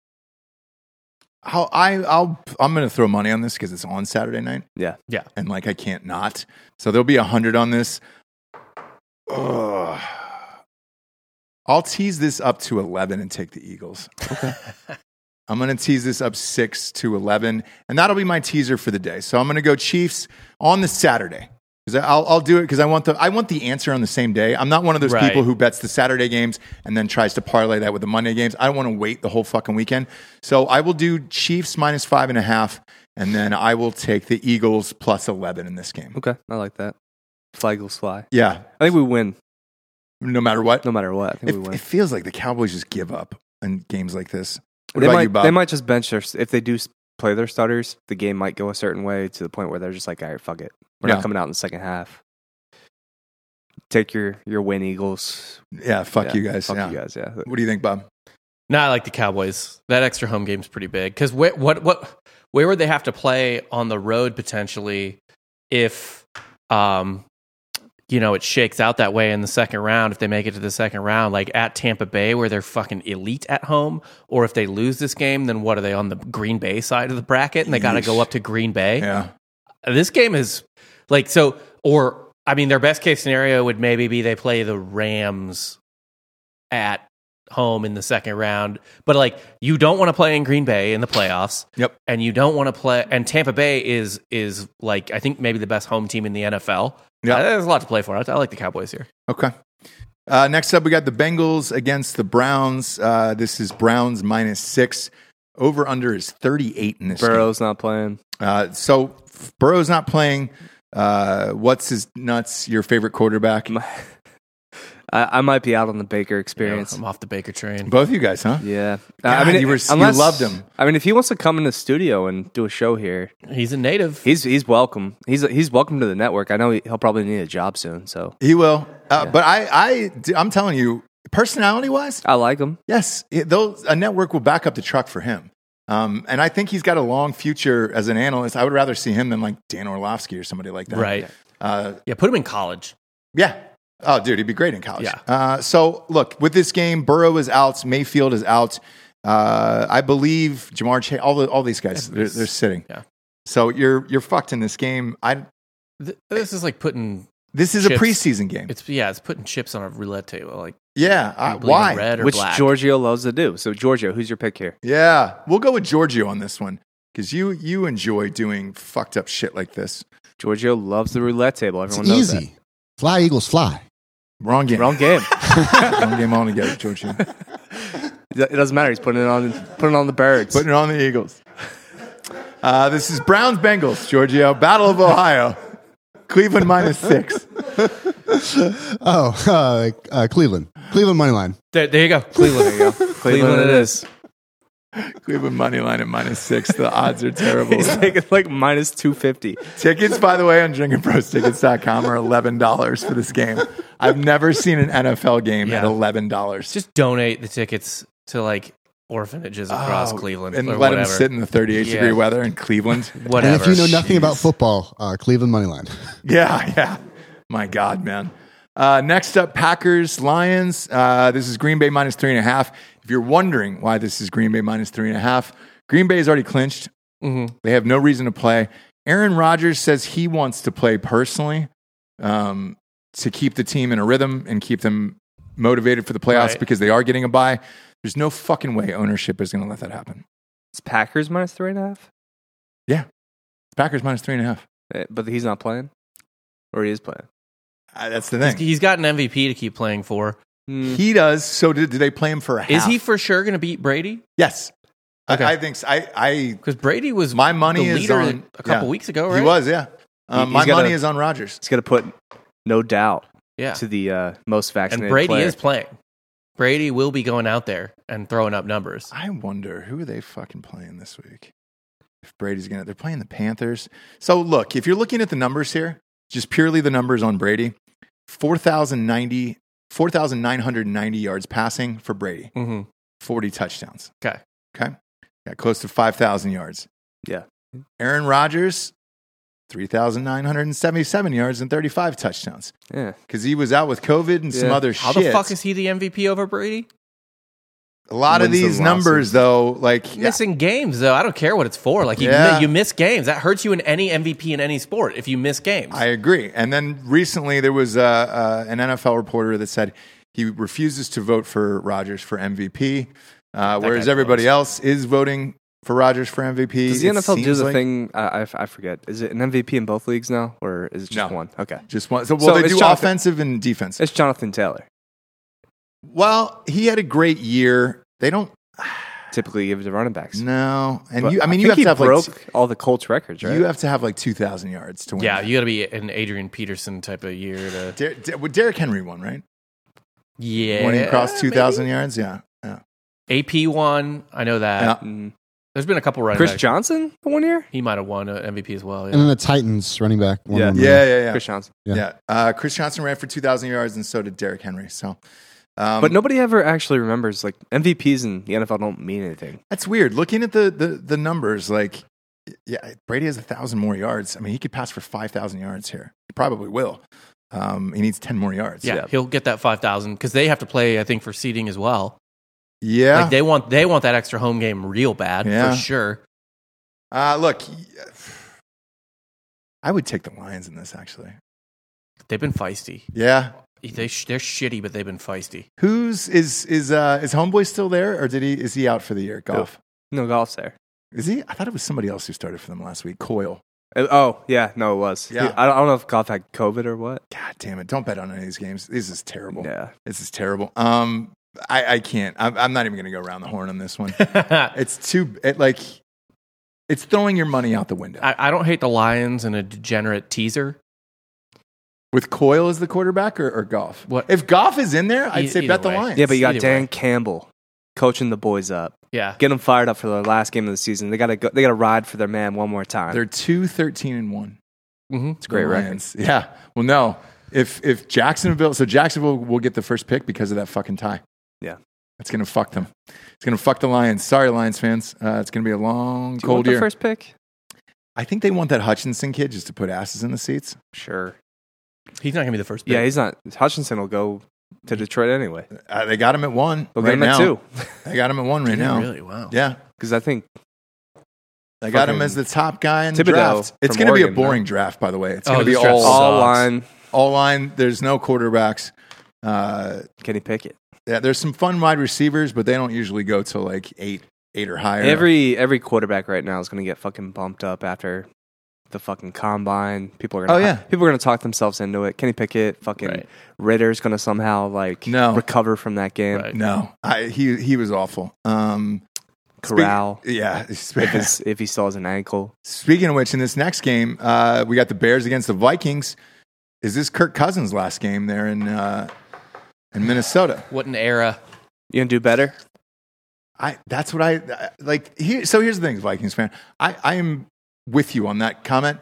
I'm going to throw money on this because it's on Saturday night. Yeah. Yeah. And like I can't not. So there'll be 100 on this. Ugh. I'll tease this up to 11 and take the Eagles. Okay. I'm going to tease this up 6 to 11, and that'll be my teaser for the day. So I'm going to go Chiefs on the Saturday. Because I'll do it because I want the answer on the same day. I'm not one of those Right. people who bets the Saturday games and then tries to parlay that with the Monday games. I don't want to wait the whole fucking weekend. So I will do Chiefs -5.5, and then I will take the Eagles +11 in this game. Okay. I like that. Flag will fly. Yeah, I think we win no matter what. no matter what. I think we win. It feels like the Cowboys just give up in games like this. What They about might, you, Bob? they might just bench their. If they do play their starters, the game might go a certain way to the point where they're just like, all right, fuck it. We're Yeah. not coming out in the second half. Take your win, Eagles. Yeah, fuck you guys. Fuck Yeah. you guys. Yeah. What do you think, Bob? No, I like the Cowboys. That extra home game's pretty big because where would they have to play on the road potentially if it shakes out that way in the second round? If they make it to the second round, like at Tampa Bay where they're fucking elite at home, or if they lose this game, then what are they on the Green Bay side of the bracket and they got to Yeesh. go up to Green Bay? Yeah. This game is Like, so, or, I mean, their best case scenario would maybe be they play the Rams at home in the second round. But, like, you don't want to play in Green Bay in the playoffs. Yep. And you don't want to play, and Tampa Bay is like, I think maybe the best home team in the NFL. Yeah. There's a lot to play for. I like the Cowboys here. Okay. Next up, we got the Bengals against the Browns. This is Browns -6. Over under is 38 in this Burrow's not playing. game. So Burrow's not playing. What's his nuts? Your favorite quarterback? I might be out on the Baker experience. I'm off the Baker train. Both of you guys, huh? Yeah. God, you loved him. I mean, if he wants to come in the studio and do a show here, He's a native. he's welcome. He's welcome to the network. I know he'll probably need a job soon, so He will. But I'm telling you, personality-wise, I like him. yes, a network will back up the truck for him. And I think he's got a long future as an analyst. I would rather see him than like Dan Orlovsky or somebody like that. Right. Yeah, put him in college. Yeah. Oh, dude, he'd be great in college. Yeah. So, look, with this game, Burrow is out. Mayfield is out. I believe Jamar Chase, all these guys, they're sitting. Yeah. So you're fucked in this game. This is like putting This is a chips. preseason game. It's putting chips on a roulette table. Like, Yeah. believe in Why? red or Which black. Giorgio loves to do. So, Giorgio, who's your pick here? Yeah. We'll go with Giorgio on this one because you enjoy doing fucked up shit like this. Giorgio loves the roulette table. It's Everyone knows easy. Fly, Eagles, fly. Wrong game. that. Wrong game. Wrong game altogether, Giorgio. It doesn't matter. He's putting it on the birds. Putting it on the Eagles. This is Browns Bengals, Giorgio. Battle of Ohio. Cleveland -6. Cleveland. Cleveland money line. there you go. Cleveland. There you go. Cleveland it is. Cleveland money line at -6. The odds are terrible. He's taking like -250. Tickets, by the way, on drinkingbrostickets.com are $11 for this game. I've never seen an NFL game at Yeah. $11. Just donate the tickets to like orphanages across Cleveland and or let whatever. them sit in the 38-degree weather in Cleveland. Whatever. And if you know nothing about football, Cleveland money line. Yeah. My God, man. Next up, Packers, Lions. This is Green Bay -3.5. If you're wondering why this is Green Bay -3.5, Green Bay has already clinched. Mm-hmm. They have no reason to play. Aaron Rodgers says he wants to play personally to keep the team in a rhythm and keep them motivated for the playoffs Right. because they are getting a bye. There's no fucking way ownership is going to let that happen. It's Packers -3.5. Packers -3.5. But he's not playing, or he is playing. That's the thing. He's got an MVP to keep playing for. He does. So do they play him for a half? Is he for sure going to beat Brady? Yes. Okay. I think so. Because Brady was My money the is leader on a couple weeks ago, right? He was, yeah. He's My gotta- money is on Rodgers. He's got to put no doubt Yeah. to the most vaccinated And Brady player. is playing. Brady will be going out there and throwing up numbers. I wonder who are they fucking playing this week? If Brady's they're playing the Panthers. So look, if you're looking at the numbers here, just purely the numbers on Brady, 4,990 yards passing for Brady, Mm-hmm. 40 touchdowns. Okay. Okay. Got close to 5,000 yards. Yeah. Aaron Rodgers, 3,977 yards and 35 touchdowns. Yeah. Because he was out with COVID and some Yeah. other How shit. the fuck is he the MVP over Brady? A lot of Wins and these numbers, losses. though, like Missing games, though. I don't care what it's for. Like, Yeah. you miss games. That hurts you in any MVP in any sport if you miss games. I agree. And then recently there was an NFL reporter that said he refuses to vote for Rodgers for MVP, whereas guy everybody blows. else is voting for Rodgers for MVP. Does the It NFL do seems the like thing? I forget. Is it an MVP in both leagues now, or is it just No. one? Okay. Just one. So, So they it's do Jonathan- offensive and defensive. It's Jonathan Taylor. Well, he had a great year. They don't. Typically give it to running backs. No, and But you. I mean, think you have he to have broke like all the Colts records, right? you have to have like 2,000 yards to win. Yeah, that. you got to be an Adrian Peterson type of year to. Derrick Henry won, right? Yeah. When he crossed 2,000 yards, yeah. AP won. I know that. Yeah. Mhm. There's been a couple running Chris backs. Johnson for 1 year. He might have won an MVP as well. And then Yeah. the Titans running back. won Yeah. one Yeah. Chris Johnson. Yeah. Chris Johnson ran for 2,000 yards, and so did Derrick Henry. So, But nobody ever actually remembers. Like MVPs in the NFL don't mean anything. that's weird. Looking at the numbers, like, yeah, Brady has 1,000 more yards. I mean, he could pass for 5,000 yards here. He probably will. He needs 10 more yards. Yeah, he'll get that 5,000 because they have to play, I think, for seeding as well. Yeah. Like they want that extra home game real bad Yeah. for sure. Look, I would take the Lions in this, actually. They've been feisty. Yeah. They're shitty, but they've been feisty. Is Homeboy still there, or is he out for the year? Golf. No, Golf's there. Is he? I thought it was somebody else who started for them last week. Coyle. Oh, yeah. No, it was. Yeah. I don't know if Golf had COVID or what. God damn it! Don't bet on any of these games. This is terrible. Yeah. This is terrible. I can't. I'm not even going to go around the horn on this one. It's it's throwing your money out the window. I don't hate the Lions in a degenerate teaser. With Coyle as the quarterback or Goff? What? If Goff is in there, I'd say Either bet the way. Lions. Yeah, but you got Either Dan way. Campbell coaching the boys up. Yeah. Get them fired up for the last game of the season. They got to ride for their man one more time. They're 2-13-1. Mm-hmm. It's a great record. Lions. Yeah. Well, no. If Jacksonville will get the first pick because of that fucking tie. Yeah. It's going to fuck them. It's going to fuck the Lions. Sorry, Lions fans. It's going to be a long, Do you cold want year. the first pick? I think they want that Hutchinson kid just to put asses in the seats. Sure. He's not going to be the first pick. Yeah, he's not. Hutchinson will go to Detroit anyway. They got him at 1. They'll right get him now. at 2. They got him at 1 right now. Really? Wow. Yeah. Because I think They got him Fucking as the top guy in the Thibodeau draft. It's from going to be a Oregon, boring draft, by the way. It's Oh, going to be this draft all sucks. all line line. There's no quarterbacks. Kenny Pickett. Yeah, there's some fun wide receivers, but they don't usually go to like eight or higher. Every quarterback right now is going to get fucking bumped up after the fucking combine. People are gonna people are going to talk themselves into it. Kenny Pickett, fucking Right. Ritter's going to somehow recover from that game. Right. No, he was awful. Corral. If If he still has an ankle. Speaking of which, in this next game, we got the Bears against the Vikings. Is this Kirk Cousins' last game there in Minnesota? What an era. You going to do better? That's what I like. So here's the thing, Vikings fan. I am with you on that comment.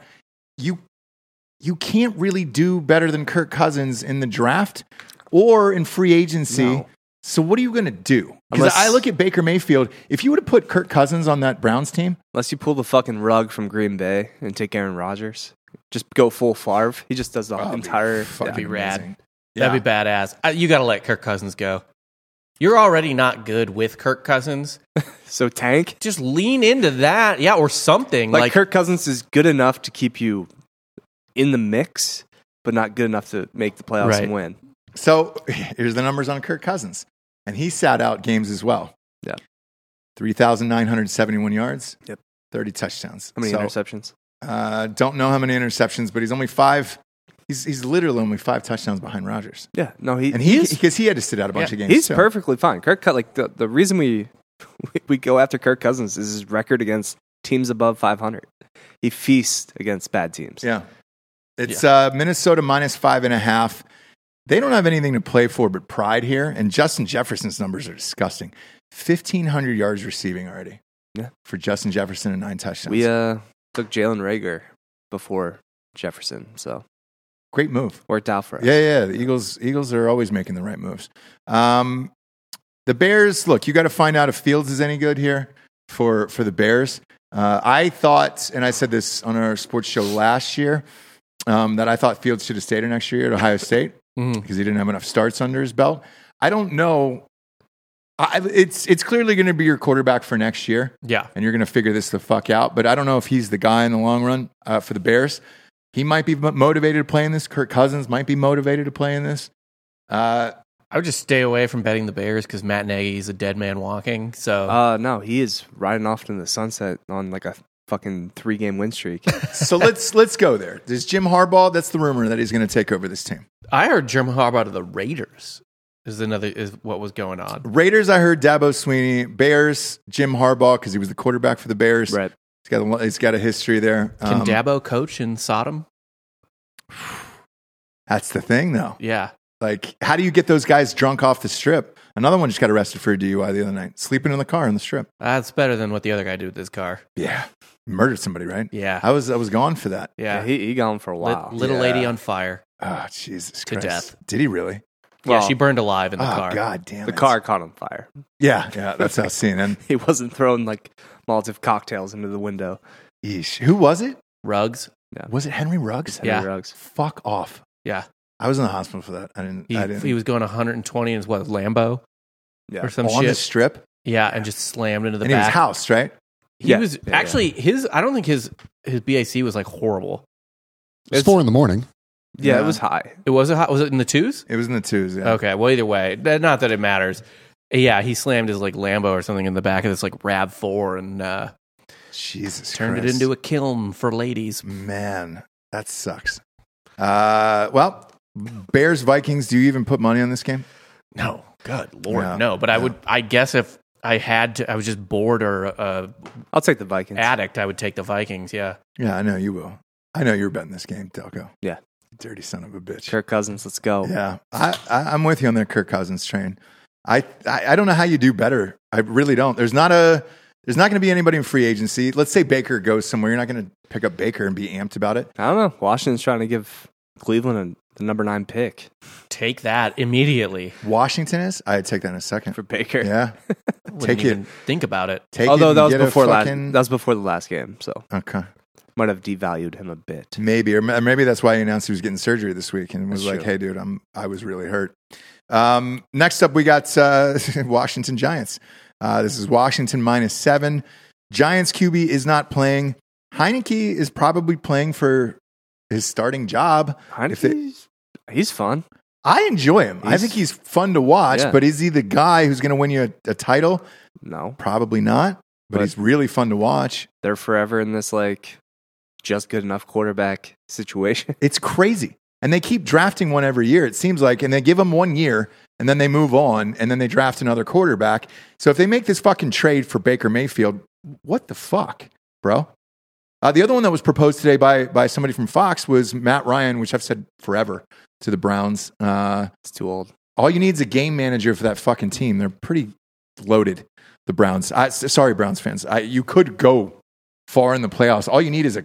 You can't really do better than Kirk Cousins in the draft or in free agency. No. So what are you going to do? Because I look at Baker Mayfield. If you would have put Kirk Cousins on that Browns team, Unless you pull the fucking rug from Green Bay and take Aaron Rodgers. Just go full Favre. He just does the entire... That'd be rad. amazing. That'd be badass. You got to let Kirk Cousins go. You're already not good with Kirk Cousins. So tank? Just lean into that. Yeah, or something. Like Kirk Cousins is good enough to keep you in the mix, but not good enough to make the playoffs Right. and win. So here's the numbers on Kirk Cousins. And he sat out games as well. Yeah. 3,971 yards. Yep. 30 touchdowns. How many interceptions? Don't know how many interceptions, but he's only 5. He's literally only 5 touchdowns behind Rodgers. Yeah. No, Because he had to sit out a bunch of games. He's too. perfectly fine. Kirk cut the reason we go after Kirk Cousins is his record against teams above 500. He feasts against bad teams. Yeah. It's Minnesota minus 5.5. They don't have anything to play for but pride here. And Justin Jefferson's numbers are disgusting. 1,500 yards receiving already. Yeah. For Justin Jefferson and 9 touchdowns. We took Jalen Reagor before Jefferson, so Great move. worked out for us. Yeah. The Eagles are always making the right moves. The Bears, look, you got to find out if Fields is any good here for the Bears. I thought, and I said this on our sports show last year, that I thought Fields should have stayed an extra year at Ohio State because he didn't have enough starts under his belt. I don't know. It's clearly going to be your quarterback for next year. Yeah. And you're going to figure this the fuck out. But I don't know if he's the guy in the long run for the Bears. He might be motivated to play in this. Kirk Cousins might be motivated to play in this. I would just stay away from betting the Bears because Matt Nagy is a dead man walking. So No, he is riding off in the sunset on like a fucking 3-game win streak. So let's go there. There's Jim Harbaugh. That's the rumor that he's going to take over this team. I heard Jim Harbaugh to the Raiders is what was going on. Raiders, I heard Dabo Sweeney. Bears, Jim Harbaugh because he was the quarterback for the Bears. Right. He's got a history there. Can Dabo coach in Sodom? That's the thing, though. Yeah. Like, how do you get those guys drunk off the strip? Another one just got arrested for a DUI the other night, sleeping in the car on the strip. That's better than what the other guy did with his car. Yeah, murdered somebody, right? Yeah. I was gone for that. Yeah. he gone for a while. Little Yeah. lady on fire. Oh, Jesus To Christ. death. Did he really? Yeah, Well, she burned alive in the Oh, car. God damn the it. car caught on fire. Yeah, that's how I've seen it. He wasn't throwing like Molotov cocktails into the window. Yeesh. Who was it? Ruggs. Was it Henry Ruggs? Yeah. Henry Ruggs. Fuck off. Yeah. I was in the hospital for that. I didn't. He was going 120 in his Lambo Yeah. or some on shit. the strip, Yeah, and just slammed into the and he was back. housed, right? He Yeah. was Yeah, actually his. I don't think his BAC was like horrible. It was 4 in the morning. Yeah, Yeah. it was high. Was it in the twos? It was in the twos. Yeah. Okay, well, either way, not that it matters. Yeah, he slammed his like Lambo or something in the back of this like RAV4 and Jesus turned Christ. it into a kiln for ladies. Man, that sucks. Well, Bears Vikings. Do you even put money on this game? No, good lord, No, no. But I would. I guess if I had to, I was just bored or I'll take the Vikings. addict, I would take the Vikings. Yeah. Yeah, I know you will. I know you're betting this game, Delco. Yeah. Dirty son of a bitch. Kirk Cousins, let's go. Yeah, I'm with you on the Kirk Cousins train. I don't know how you do better. I really don't. There's not going to be anybody in free agency. Let's say Baker goes somewhere. You're not going to pick up Baker and be amped about it. I don't know. Washington's trying to give Cleveland the number 9 pick Take that immediately. Washington is. I'd take that in a second. for Baker. Yeah, Wouldn't take it. even think about it. Take Although it. that and was get a before fucking, that was before the last game, so Okay, might have devalued him a bit. maybe or maybe that's why he announced he was getting surgery this week and was That's like, true. "Hey, dude, I was really hurt." Next up, we got Washington Giants. This is Washington -7. Giants QB is not playing. Heineke is probably playing for his starting job. If they- He's fun. I enjoy him. I think he's fun to watch, Yeah. but is he the guy who's going to win you a title? No, Probably not, but But- he's really fun to watch. they're forever in this like just good enough quarterback situation. It's crazy. And they keep drafting one every year, it seems like, and they give them 1 year, and then they move on, and then they draft another quarterback. So if they make this fucking trade for Baker Mayfield, what the fuck, bro? The other one that was proposed today by somebody from Fox was Matt Ryan, which I've said forever to the Browns. It's too old. All you need is a game manager for that fucking team. They're pretty loaded, the Browns. Sorry, Browns fans. You could go far in the playoffs. All you need is a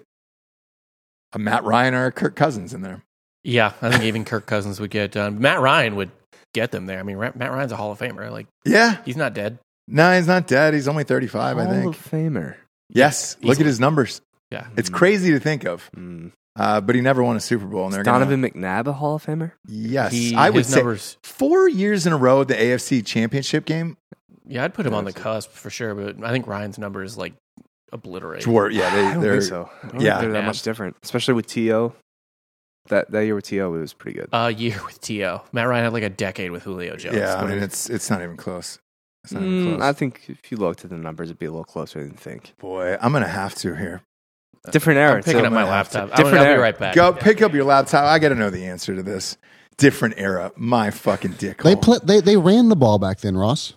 Matt Ryan or a Kirk Cousins in there. Yeah, I think even Kirk Cousins would get done. Matt Ryan would get them there. I mean, Matt Ryan's a Hall of Famer. Like, Yeah. he's not dead. No, he's not dead. He's only 35, I Hall think. of Famer. Yes. Look at Easily. his numbers. Yeah. It's crazy to think of. Mm. But he never won a Super Bowl. And Is they're Donovan gonna, McNabb a Hall of Famer? yes. He- I would his say numbers. 4 years in a row, the AFC Championship game. Yeah, I'd put him on the cusp for sure, but I think Ryan's number is like obliterated. Dwarf, yeah, I don't they're think so. I don't yeah. think they're that Man. much different, especially with T.O. That year with T.O. it was pretty good. A year with T.O. Matt Ryan had like a decade with Julio Jones. Yeah, I mean, it's not even close. It's not even close. I think if you looked at the numbers, it'd be a little closer than you think. Boy, I'm going to have to here. Different era. I'm picking too. up my I'm gonna have to- laptop. Different I'll be era. right back. Go pick up your laptop. I got to know the answer to this. Different era. My fucking dick. They ran the ball back then, Ross.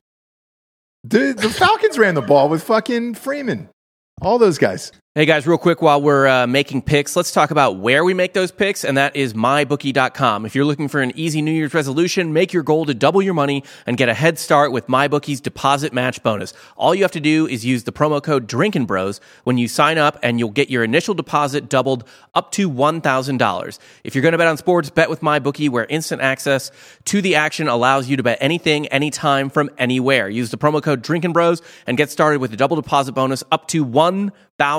The Falcons ran the ball with fucking Freeman. All those guys. Hey guys, real quick while we're making picks, let's talk about where we make those picks, and that is mybookie.com. If you're looking for an easy New Year's resolution, make your goal to double your money and get a head start with MyBookie's deposit match bonus. All you have to do is use the promo code Drinkin' Bros when you sign up, and you'll get your initial deposit doubled up to $1,000. If you're going to bet on sports, bet with MyBookie, where instant access to the action allows you to bet anything, anytime, from anywhere. Use the promo code Drinkin' Bros and get started with a double deposit bonus up to $1,000.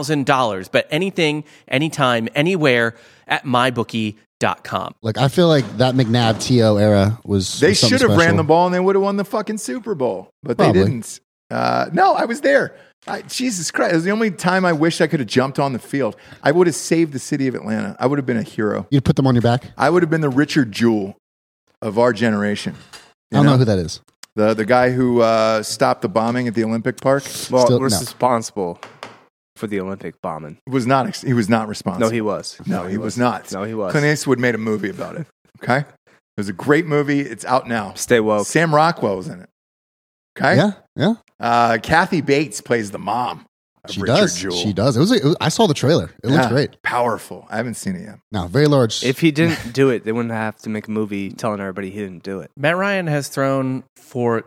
Bet anything, anytime, anywhere at mybookie.com. Like, I feel like that McNabb T.O. era was They something should have ran special. the ball and they would have won the fucking Super Bowl, but Probably. they didn't. No, I was there. Jesus Christ. It was the only time I wish I could have jumped on the field. I would have saved the city of Atlanta. I would have been a hero. You'd put them on your back? I would have been the Richard Jewell of our generation. I don't know who that is. The guy who stopped the bombing at the Olympic Park Well, Still- we're no. responsible for the Olympic bombing. was not. He was not responsible. No, he was. No, he was not. No, he was. Clint Eastwood made a movie about it. Okay, it was a great movie. It's out now. Stay woke. Sam Rockwell was in it. Okay, Yeah, yeah. Kathy Bates plays the mom of She Richard does. Jewell. She does. I saw the trailer. It looks Yeah, great. powerful. I haven't seen it yet. No, very large. If he didn't do it, they wouldn't have to make a movie telling everybody he didn't do it. Matt Ryan has thrown for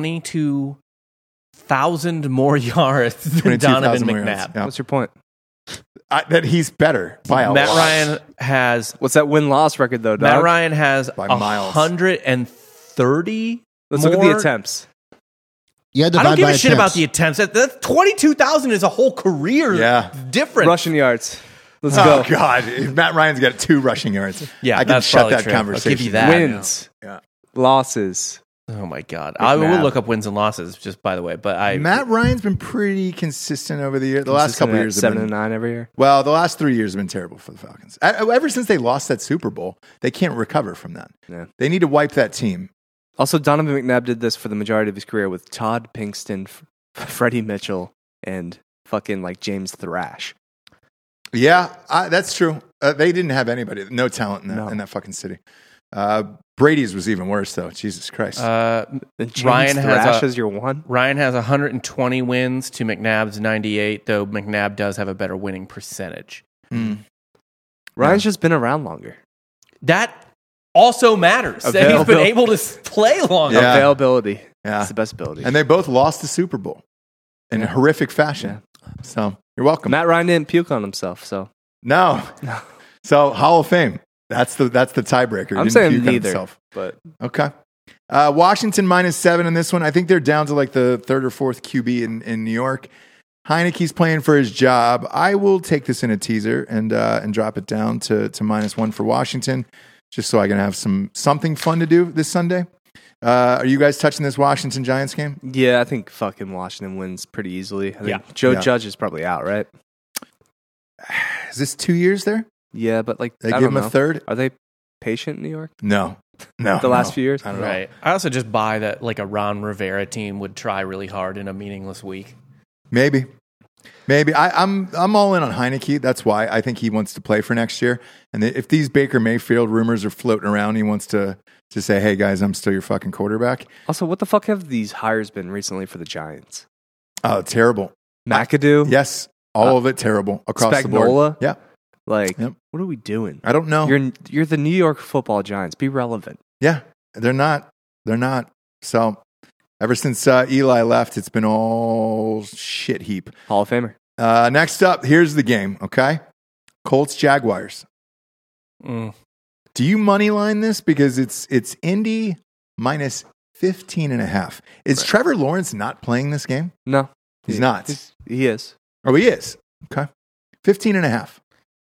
22,000 more yards than 22,000 Donovan more McNabb. yards. Yeah. What's your point? That he's better by a Matt lot. Ryan has What's that win-loss record, though, dog? Matt Ryan has By miles. 130. Let's look at the more- attempts. Yeah, I don't divide give by a shit about attempts. the attempts. That 22,000 is a whole career Yeah. difference. Rushing yards. Let's Oh go. God, Matt Ryan's got 2 rushing yards. Yeah, I can that's shut probably that true. I'll conversation. give you that. Wins. Yeah. Losses. Oh my God! I will look up wins and losses, just by the way. But Matt Ryan's been pretty consistent over the year. The last couple years, 7-9 every year. Well, the last 3 years have been terrible for the Falcons. Ever since they lost that Super Bowl, they can't recover from that. Yeah. They need to wipe that team. Also, Donovan McNabb did this for the majority of his career with Todd Pinkston, Freddie Mitchell, and fucking like James Thrash. Yeah, that's true. They didn't have no talent in that fucking city. Brady's was even worse, though. Jesus Christ. Ryan has your one. Ryan has 120 wins to McNabb's 98, though McNabb does have a better winning percentage. Ryan's just been around longer. That also matters. That he's been able to play longer. Yeah. Availability. Yeah. It's the best ability. And they both lost the Super Bowl in a horrific fashion. Yeah. So you're welcome. Matt Ryan didn't puke on himself, so no. So Hall of Fame. That's the tiebreaker. I'm saying neither. But okay. Washington -7 in this one. I think they're down to like the third or fourth QB in New York. Heineke's playing for his job. I will take this in a teaser and drop it down to -1 for Washington, just so I can have something fun to do this Sunday. Are you guys touching this Washington Giants game? yeah, I think fucking Washington wins pretty easily. I think Joe Judge is probably out, right? Is this 2 years there? Yeah, but like They give him a third? Are they patient in New York? No. The last few years? I don't know. Right. I also just buy that like a Ron Rivera team would try really hard in a meaningless week. Maybe. I'm all in on Heineke. That's why I think he wants to play for next year. And if these Baker Mayfield rumors are floating around, he wants to say, "Hey guys, I'm still your fucking quarterback." Also, what the fuck have these hires been recently for the Giants? Oh, terrible. McAdoo? Yes, all of it terrible across the board. Spagnuolo? Yeah. Like, what are we doing? I don't know. You're the New York Football Giants. Be relevant. Yeah, they're not. So ever since Eli left, it's been all shit heap. Hall of Famer. Next up, here's the game. Okay, Colts Jaguars. Do you money line this because it's Indy -15.5? Is Trevor Lawrence not playing this game? No, he's not. He is. Oh, he is. Okay, 15.5.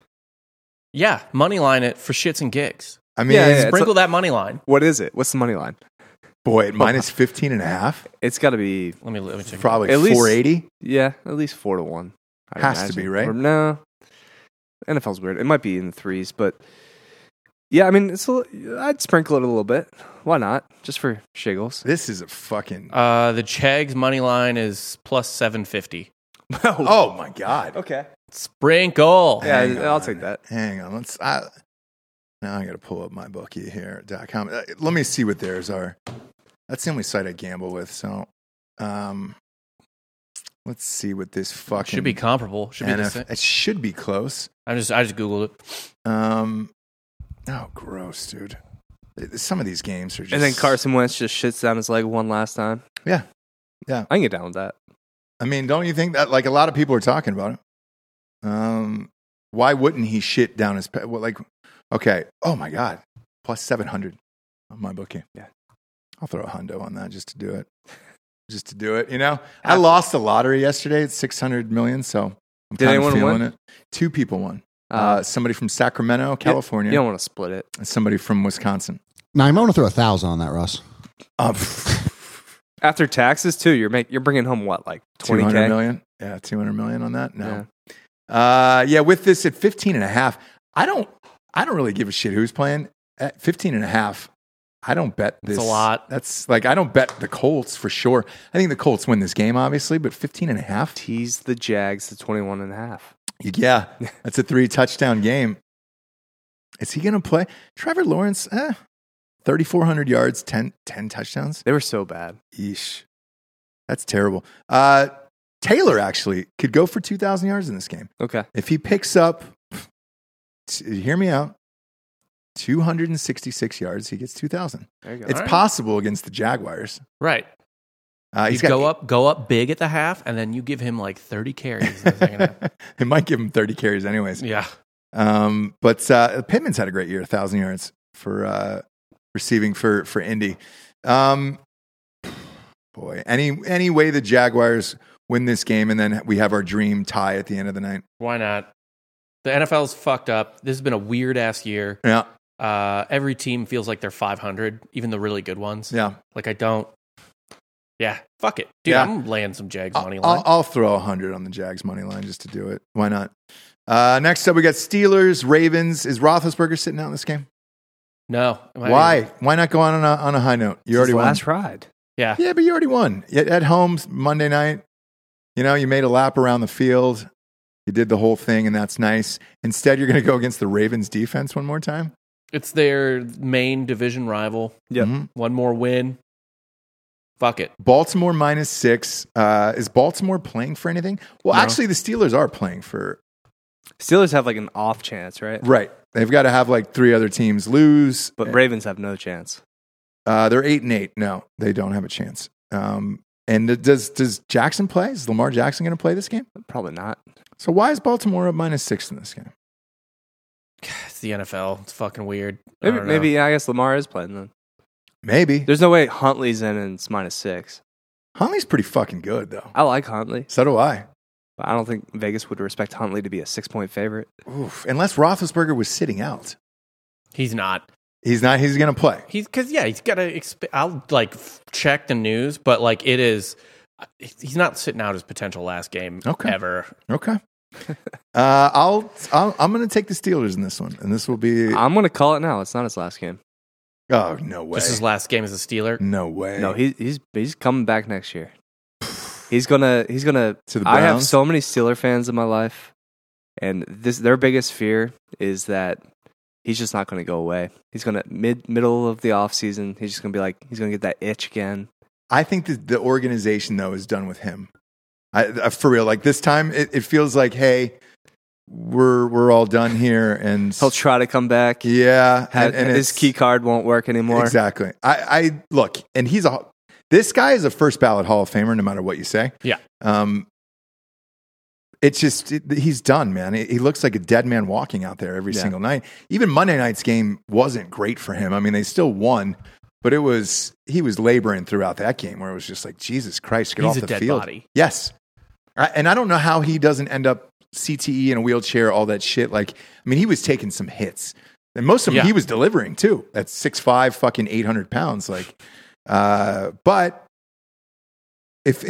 Yeah, money line it for shits and gigs. I mean, sprinkle that money line. What is it? What's the money line? Boy, at -15.5. It's got to be Let me check. Probably at least 480. Yeah, at least 4-1. Has to be, right? Or, no, NFL's weird. It might be in the threes, but yeah, I mean, I'd sprinkle it a little bit. Why not? Just for shiggles. This is a fucking. The Chegs money line is plus 750. Oh my god. Okay. Sprinkle. Yeah, Hang I'll on. take that. Hang on. Now I got to pull up mybookie here.com. Let me see what theirs are. That's the only site I gamble with. So, let's see what this fucking Should be comparable. Should be the same. It should be close. I just googled it. Oh, gross, dude. Some of these games are just. And then Carson Wentz just shits down his leg one last time. Yeah. I can get down with that. I mean, don't you think that? Like a lot of people are talking about it. Why wouldn't he shit down his okay? Oh my god, plus 700 on my bookie. Yeah, I'll throw a hundo on that just to do it. You know, I lost the lottery yesterday. It's 600 million. So I'm Did kind of anyone feeling win? it. 2 people won. Somebody from Sacramento, California. You don't want to split it. And somebody from Wisconsin. Now I might want to throw 1,000 on that, Russ. After taxes too, you're bringing home what, like 20K? 200 million? Yeah, 200 million on that. No. Yeah, with this at 15.5, I don't really give a shit who's playing. At 15.5, I don't bet this. That's a lot. That's like, I don't bet the Colts for sure. I think the Colts win this game, obviously, but 15.5? Tease the Jags to 21.5. Yeah, that's a 3-touchdown game. Is he going to play? Trevor Lawrence, 3,400 yards, 10 touchdowns. They were so bad. Yeesh. That's terrible. Taylor actually could go for 2,000 yards in this game. Okay. If he picks up, hear me out, 266 yards, he gets 2,000. There you go. It's possible against the Jaguars. Right. He's go up big at the half, and then you give him like 30 carries in the second half. It might give him 30 carries anyways. Yeah. But Pittman's had a great year, 1,000 yards for receiving for Indy. Boy, any way the Jaguars win this game, and then we have our dream tie at the end of the night. Why not? The NFL's fucked up. This has been a weird ass year. Yeah. Every team feels like they're 500, even the really good ones. Yeah. Like I don't. Yeah, fuck it, dude. Yeah. I'm laying some Jags money line. I'll throw 100 on the Jags money line just to do it. Why not? Next up, we got Steelers, Ravens. Is Roethlisberger sitting out in this game? No. Why? Why not go on a high note? You already won. last ride. Yeah. Yeah, but you already won. At home, Monday night, you made a lap around the field. You did the whole thing, and that's nice. Instead, you're going to go against the Ravens defense one more time? It's their main division rival. Yep. Mm-hmm. One more win. Fuck it. Baltimore -6. Is Baltimore playing for anything? Well, No. actually, the Steelers are playing for... Steelers have like an off chance, right? Right. They've got to have like 3 other teams lose. But Ravens have no chance. They're 8-8. No, they don't have a chance. And does Jackson play? Is Lamar Jackson going to play this game? Probably not. So why is Baltimore up -6 in this game? It's the NFL. It's fucking weird. I don't know. Maybe I guess Lamar is playing then. Maybe. There's no way Huntley's in and it's -6. Huntley's pretty fucking good, though. I like Huntley, So do I. but I don't think Vegas would respect Huntley to be a 6-point favorite. Oof. Unless Roethlisberger was sitting out. He's not. He's not. He's going to play. He's got to. I'll check the news, but it is. He's not sitting out his potential last game ever. Okay. I'm going to take the Steelers in this one, and this will be. I'm going to call it now. It's not his last game. Oh, no way. Just his last game as a Steeler. No way. No, he's coming back next year. He's gonna. To the I have Browns? so many Steeler fans in my life, and their biggest fear is that he's just not going to go away. He's going to middle of the offseason, he's just going to be like, he's going to get that itch again. I think that the organization, though, is done with him. For real. Like this time, it feels like, hey, we're all done here, and He'll try to come back. yeah, and his key card won't work anymore. Exactly. I look, and this guy is a first ballot Hall of Famer, no matter what you say. Yeah. It's just he's done, man. He looks like a dead man walking out there every single night. Even Monday night's game wasn't great for him. I mean, they still won, but he was laboring throughout that game where it was just like, Jesus Christ, get He's off a the dead field. body. Yes. And I don't know how he doesn't end up CTE in a wheelchair, all that shit. Like, I mean, he was taking some hits. And most of them he was delivering too. That's 6'5", fucking 800 pounds. Like, but if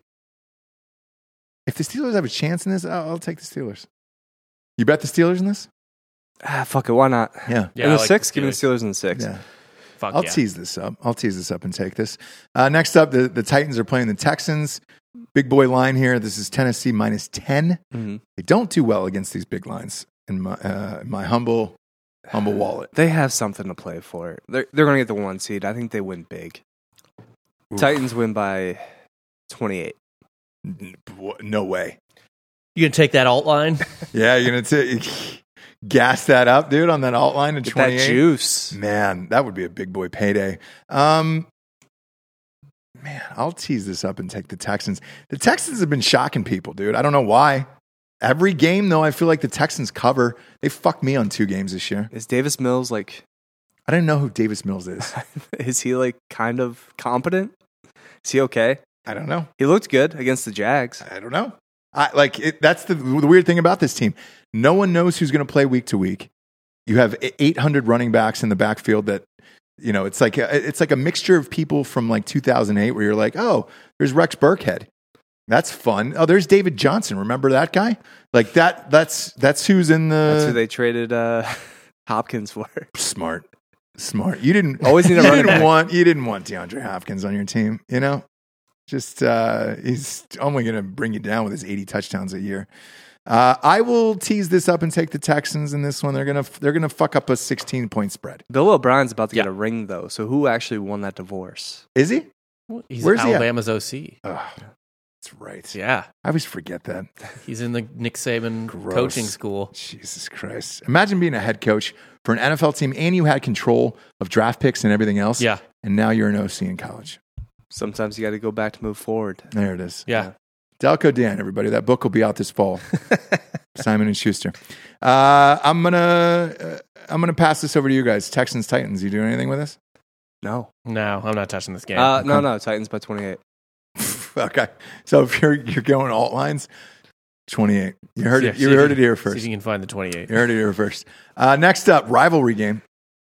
the Steelers have a chance in this, I'll take the Steelers. You bet the Steelers in this? Fuck it, why not? Yeah. Yeah, in I the like 6, the give me the Steelers. Steelers in the 6. Yeah. Fuck I'll yeah. tease this up. And take this. Next up, the Titans are playing the Texans. Big boy line here. This is Tennessee -10. Mm-hmm. They don't do well against these big lines in my humble wallet. They have something to play for. They're going to get the 1 seed. I think they win big. Titans win by 28. No way. You gonna take that alt line? Yeah, you're going to gas that up, dude, on that alt line in Get 28. that juice. Man, that would be a big boy payday. Man, I'll tease this up and take the Texans. The Texans have been shocking people, dude. I don't know why. Every game, though, I feel like the Texans cover. They fucked me on 2 games this year. Is Davis Mills like, I didn't know who Davis Mills is. is he like kind of competent? Is he okay? I don't know. He looked good against the Jags. I don't know. That's the weird thing about this team. No one knows who's going to play week to week. You have 800 running backs in the backfield that, it's like a mixture of people from like 2008 where you're like, oh, there's Rex Burkhead. That's fun. Oh, there's David Johnson. Remember that guy? Like that's who's in the. That's who they traded Hopkins for. Smart. You didn't Always need a running back. You didn't want DeAndre Hopkins on your team. Just he's only going to bring you down with his 80 touchdowns a year. I will tease this up and take the Texans in this one. They're gonna fuck up a 16-point spread. Bill O'Brien's about to get a ring, though. So who actually won that divorce? Is he? He's Where's he at? Alabama's OC. Oh, that's right. Yeah, I always forget that. he's in the Nick Saban Gross. coaching school. Jesus Christ! Imagine being a head coach for an NFL team and you had control of draft picks and everything else. Yeah, and now you're an OC in college. Sometimes you got to go back to move forward. There it is. yeah. Delco Dan, everybody. That book will be out this fall. Simon and Schuster. I'm gonna pass this over to you guys. Texans Titans. You doing anything with this? No. No, I'm not touching this game. No. Titans by 28. Okay. So if you're going alt lines, 28. You heard it. See You if heard it here See if first. you can find the 28. You heard it here first. Next up, rivalry game.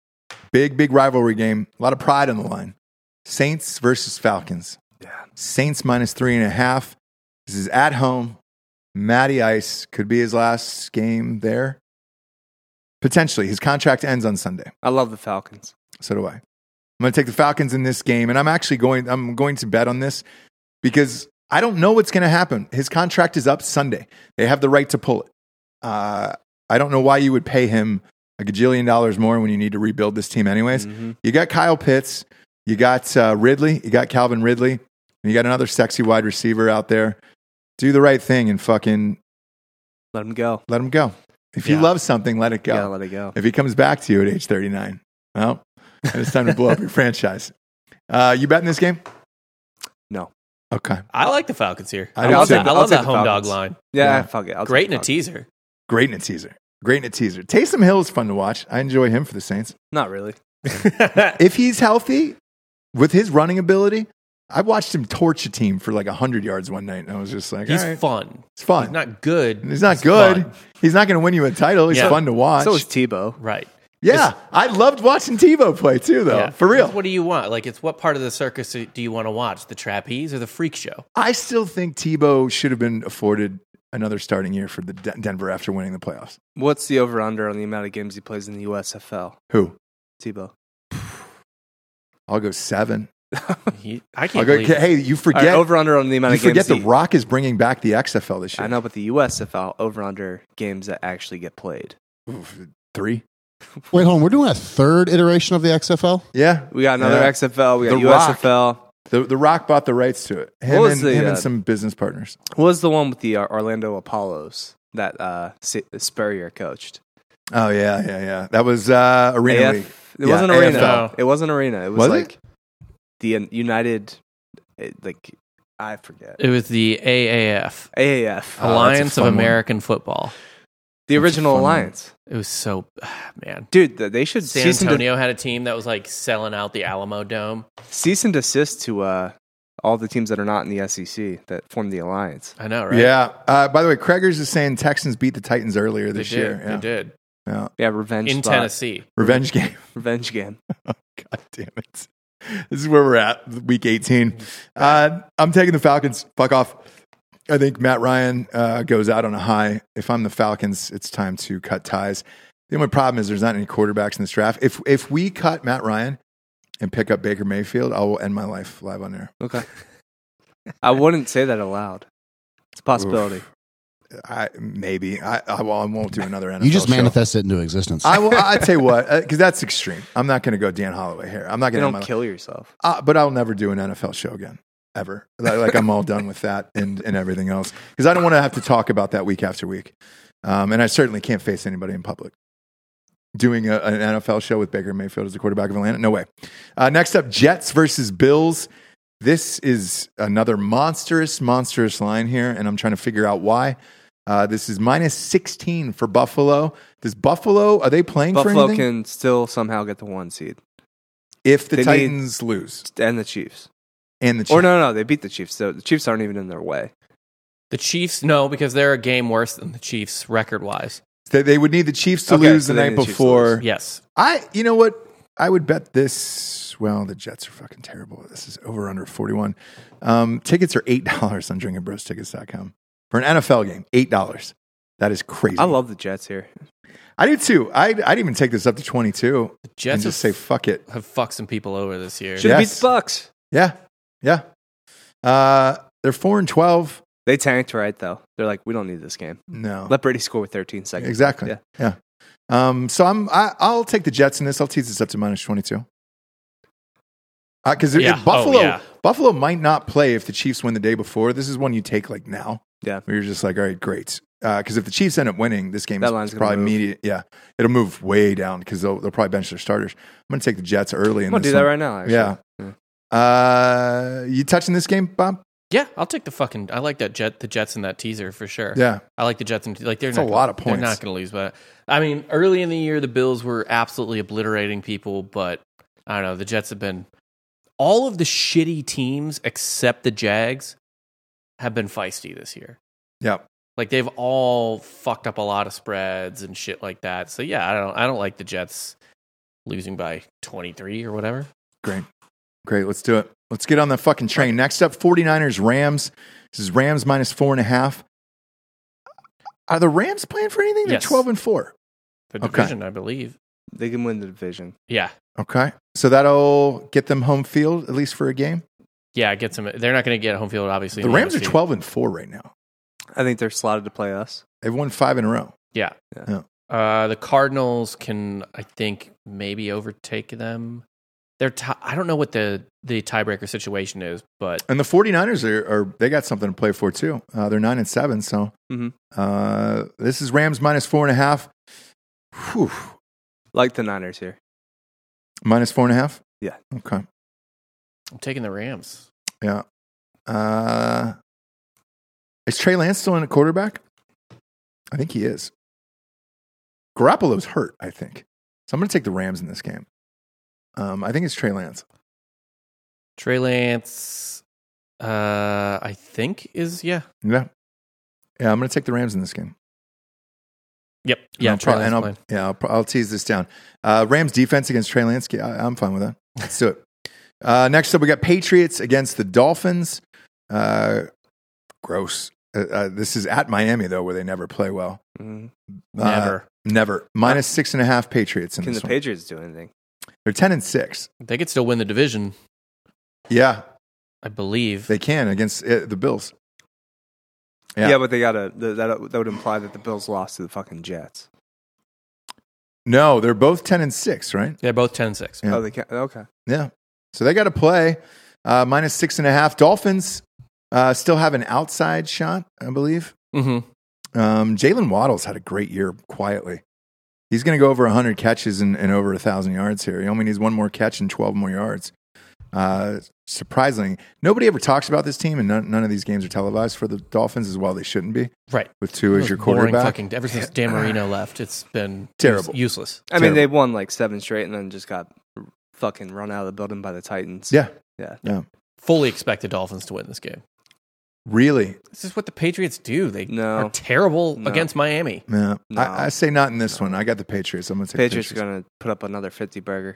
Big rivalry game. A lot of pride on the line. Saints versus Falcons. Yeah. Saints -3.5. This is at home. Matty Ice could be his last game there. Potentially. His contract ends on Sunday. I love the Falcons. So do I. I'm going to take the Falcons in this game, and I'm going to bet on this because I don't know what's going to happen. His contract is up Sunday. They have the right to pull it. I don't know why you would pay him a gajillion dollars more when you need to rebuild this team anyways. Mm-hmm. You got Kyle Pitts. You got Ridley. You got Calvin Ridley. And you got another sexy wide receiver out there. Do the right thing and fucking Let him go. let him go. If you Yeah. love something, let it go. Yeah, let it go. If he comes back to you at age 39, well, then it's time to blow up your franchise. You betting this game? No. Okay. I like the Falcons here. I I do love too. that. I I'll love take that the home dog Falcons. line. Yeah, fuck it. I'll Great take in a the Falcons. teaser. Great in a teaser. Great in a teaser. Taysom Hill is fun to watch. I enjoy him for the Saints. Not really. If he's healthy with his running ability, I watched him torch a team for like 100 yards one night, and I was just like, He's all right, fun. it's fun. He's not good. He's not good. fun. He's not going to win you a title. He's Yeah. fun to watch. So is Tebow. Right. yeah, I loved watching Tebow play too, though. Yeah. For real. What do you want? Like, it's what part of the circus do you want to watch? The trapeze or the freak show? I still think Tebow should have been afforded another starting year for the Denver after winning the playoffs. What's the over-under on the amount of games he plays in the USFL? Who? Tebow. I'll go 7. I I'll can't go. believe it. Hey, you All forget. right, over-under on the amount You of games forget The he- Rock is bringing back the XFL this year. I know, but the USFL over-under games that actually get played. Oof, 3. Wait, hold on. We're doing a third iteration of the XFL? Yeah, We got another Yeah. XFL. We got The Rock. USFL. The Rock bought the rights to it. Him, What was and, the, him and uh, some business partners. What was the one with the Orlando Apollos that Spurrier coached? Oh yeah. That was Arena League. It Yeah, wasn't Arena. AFL. It wasn't Arena. It was, Was it? like the United, I forget. It was the AAF, AAF. Oh, Alliance that's a of fun one. American Football. The That's a original fun one. alliance. It was so, man. Dude, they should San cease and, Antonio had a team that was like selling out the Alamo Dome. cease and desist to all the teams that are not in the SEC that form the alliance. I know, right? Yeah. By the way, Kreger's is saying Texans beat the Titans earlier They this did. year. They did. Yeah. Yeah, revenge In spot. Tennessee. Revenge game. Revenge game. God damn it. This is where we're at, week 18. I'm taking the Falcons. Fuck off. I think Matt Ryan goes out on a high. If I'm the Falcons, it's time to cut ties. The only problem is there's not any quarterbacks in this draft. If we cut Matt Ryan and pick up Baker Mayfield, I will end my life live on air. Okay. I wouldn't say that aloud. It's a possibility. Maybe. I won't do another NFL You just show. manifest it into existence. I tell you what, because that's extreme. I'm not going to go Dan Holloway here. I'm not You going to don't kill yourself. but I'll never do an NFL show again, ever. Like I'm all done with that and everything else because I don't want to have to talk about that week after week, and I certainly can't face anybody in public. Doing an NFL show with Baker Mayfield as the quarterback of Atlanta, no way. Next up, Jets versus Bills. This is another monstrous line here, and I'm trying to figure out why. This is -16 for Buffalo. Does Buffalo, are they playing for Buffalo anything? can still somehow get the 1 seed. If the they Titans lose And the Chiefs. and the Chiefs. Or no, they beat the Chiefs. So the Chiefs aren't even in their way. The Chiefs, no, because they're a game worse than the Chiefs record wise. They would need the Chiefs to Okay, lose so the they night need the Chiefs to before. lose. Yes. You know what? I would bet this. Well, the Jets are fucking terrible. This is over under 41. Tickets are $8 on drinkingbrostickets.com for an NFL game. $8. That is crazy. I love the Jets here. I do too. I'd even take this up to 22 The Jets and just say fuck it. have fucked some people over this year. Should have Yes. beat the Bucks. Yeah, yeah. They're 4-12. They tanked, right, though. They're like, we don't need this game. No, Let Brady score with 13 seconds. exactly. Yeah. Yeah. So I'll take the Jets in this. I'll tease this up to -22. Because Yeah. Buffalo, Oh, yeah. Buffalo might not play if the Chiefs win the day before. This is one you take like now. Yeah. Where you're just like, all right, great. Because if the Chiefs end up winning, this game That line's is gonna probably move. immediate. Yeah, it'll move way down because they'll probably bench their starters. I'm going to take the Jets early. I'm going to do that right now, actually. Yeah. You touching this game, Bob? Yeah, I'll take I like the Jets in that teaser for sure. Yeah. I like the Jets and like they're It's not a lot of They're points. not going to lose, but I mean, early in the year the Bills were absolutely obliterating people, but I don't know, the Jets have been all of the shitty teams except the Jags have been feisty this year. Yeah. Like they've all fucked up a lot of spreads and shit like that. So yeah, I don't like the Jets losing by 23 or whatever. Great. Let's do it. Let's get on the fucking train. Next up, 49ers, Rams. This is Rams minus 4.5. Are the Rams playing for anything? They're Yes. 12-4. The division, I believe. They can win the division. Yeah. Okay. So that'll get them home field, at least for a game. Yeah, it gets them. They're not going to get home field, obviously. The in Rams are NFC. 12-4 right now. I think they're slotted to play us. They've won 5 in a row. Yeah. Yeah. The Cardinals can, I think, maybe overtake them. I don't know what the tiebreaker situation is, but And the 49ers are they got something to play for too. They're 9-7, so this is Rams minus 4.5. Whew. Like the Niners here. Minus 4.5? Yeah. Okay. I'm taking the Rams. Yeah. Is Trey Lance still in at quarterback? I think he is. Garoppolo's hurt, I think. So I'm going to take the Rams in this game. I think it's Trey Lance. Trey Lance, I think is, yeah. Yeah. Yeah, I'm going to take the Rams in this game. Yep. Yeah, Trey Lance playing. I'll tease this down. Rams defense against Trey Lance. I'm fine with that. Let's do it. Next up, we got Patriots against the Dolphins. Gross. This is at Miami, though, where they never play well. Never. Minus 6.5 Patriots in Can this the one. Patriots do anything? They're 10-6. They could still win the division, Yeah, I believe. they can against the Bills. Yeah, but they gotta. That would imply that the Bills lost to the fucking Jets. No, they're both 10-6, right? They're both 10-6. Yeah. Oh, they can't. Okay. Yeah. So they got to play. Minus 6.5. Dolphins still have an outside shot, I believe. Mm-hmm. Jalen Waddle's had a great year quietly. He's going to go over 100 catches and over 1,000 yards here. He only needs one more catch and 12 more yards. Surprisingly, nobody ever talks about this team, and none of these games are televised for the Dolphins as well. They shouldn't be. Right. With Tua as your quarterback. Ever since Dan Marino left, it's been Terrible. useless. I mean, they won like 7 straight and then just got fucking run out of the building by the Titans. Yeah. Yeah. Fully expect the Dolphins to win this game. Really? This is what the Patriots do. They No. are terrible No. against Miami. Yeah. No. I say not in this one. I got the Patriots. I'm going to take Patriots the are going to put up another 50 burger.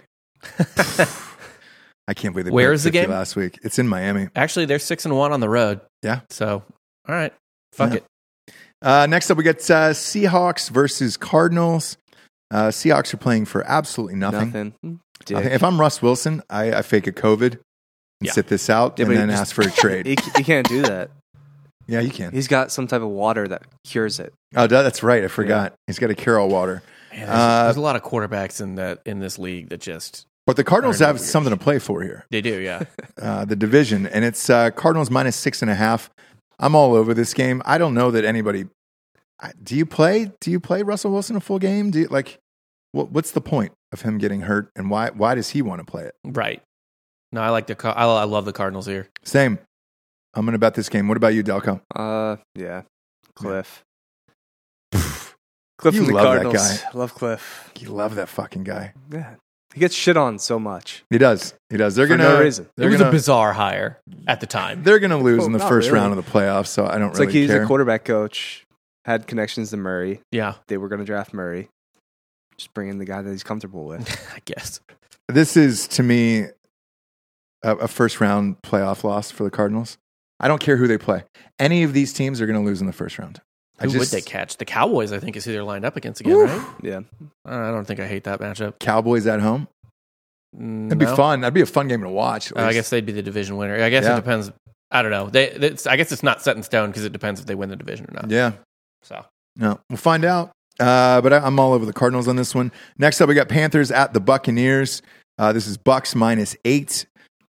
I can't believe they Where put is the 50 game? last week. It's in Miami. Actually, they're 6-1 on the road. Yeah. So, all right. Fuck Yeah. it. Next up, we got Seahawks versus Cardinals. Seahawks are playing for absolutely nothing. Dick. I think if I'm Russ Wilson, I fake a COVID and Yeah. sit this out Yeah, and but then he ask for a trade. He can't do that. Yeah, you can. He's got some type of water that cures it. Oh, that's right. I forgot. He's got a Carol water. Man, there's a lot of quarterbacks in this league that just But the Cardinals Iron have Warriors. something to play for here. they do, yeah. The division, and it's Cardinals minus 6.5. I'm all over this game. I don't know that anybody. Do you play Russell Wilson a full game? Do you like? What's the point of him getting hurt, and why does he want to play it? Right. No, I like I love the Cardinals here. Same. I'm going to bet this game. What about you, Delco? Yeah. Cliff. Cliff You from the love that Cardinals. guy. Love Cliff. You love that fucking guy. Yeah. He gets shit on so much. He does. They're For gonna. no reason. It was a bizarre hire at the time. They're gonna lose in the not first really. round of the playoffs, so I don't It's really like he's care. a quarterback coach, had connections to Murray. Yeah, They were going to draft Murray. Just bring in the guy that he's comfortable with. I guess. This is to me a first round playoff loss for the Cardinals. I don't care who they play. Any of these teams are going to lose in the first round. Who would they catch? The Cowboys, I think, is who they're lined up against again, right? Yeah. I don't think I hate that matchup. Cowboys at home? That'd be fun. That'd be a fun game to watch. at I least. guess they'd be the division winner. I guess Yeah. it depends. I don't know. I guess it's not set in stone because it depends if they win the division or not. Yeah. So No, we'll find out. But I'm all over the Cardinals on this one. Next up, we got Panthers at the Buccaneers. This is Bucks minus 8.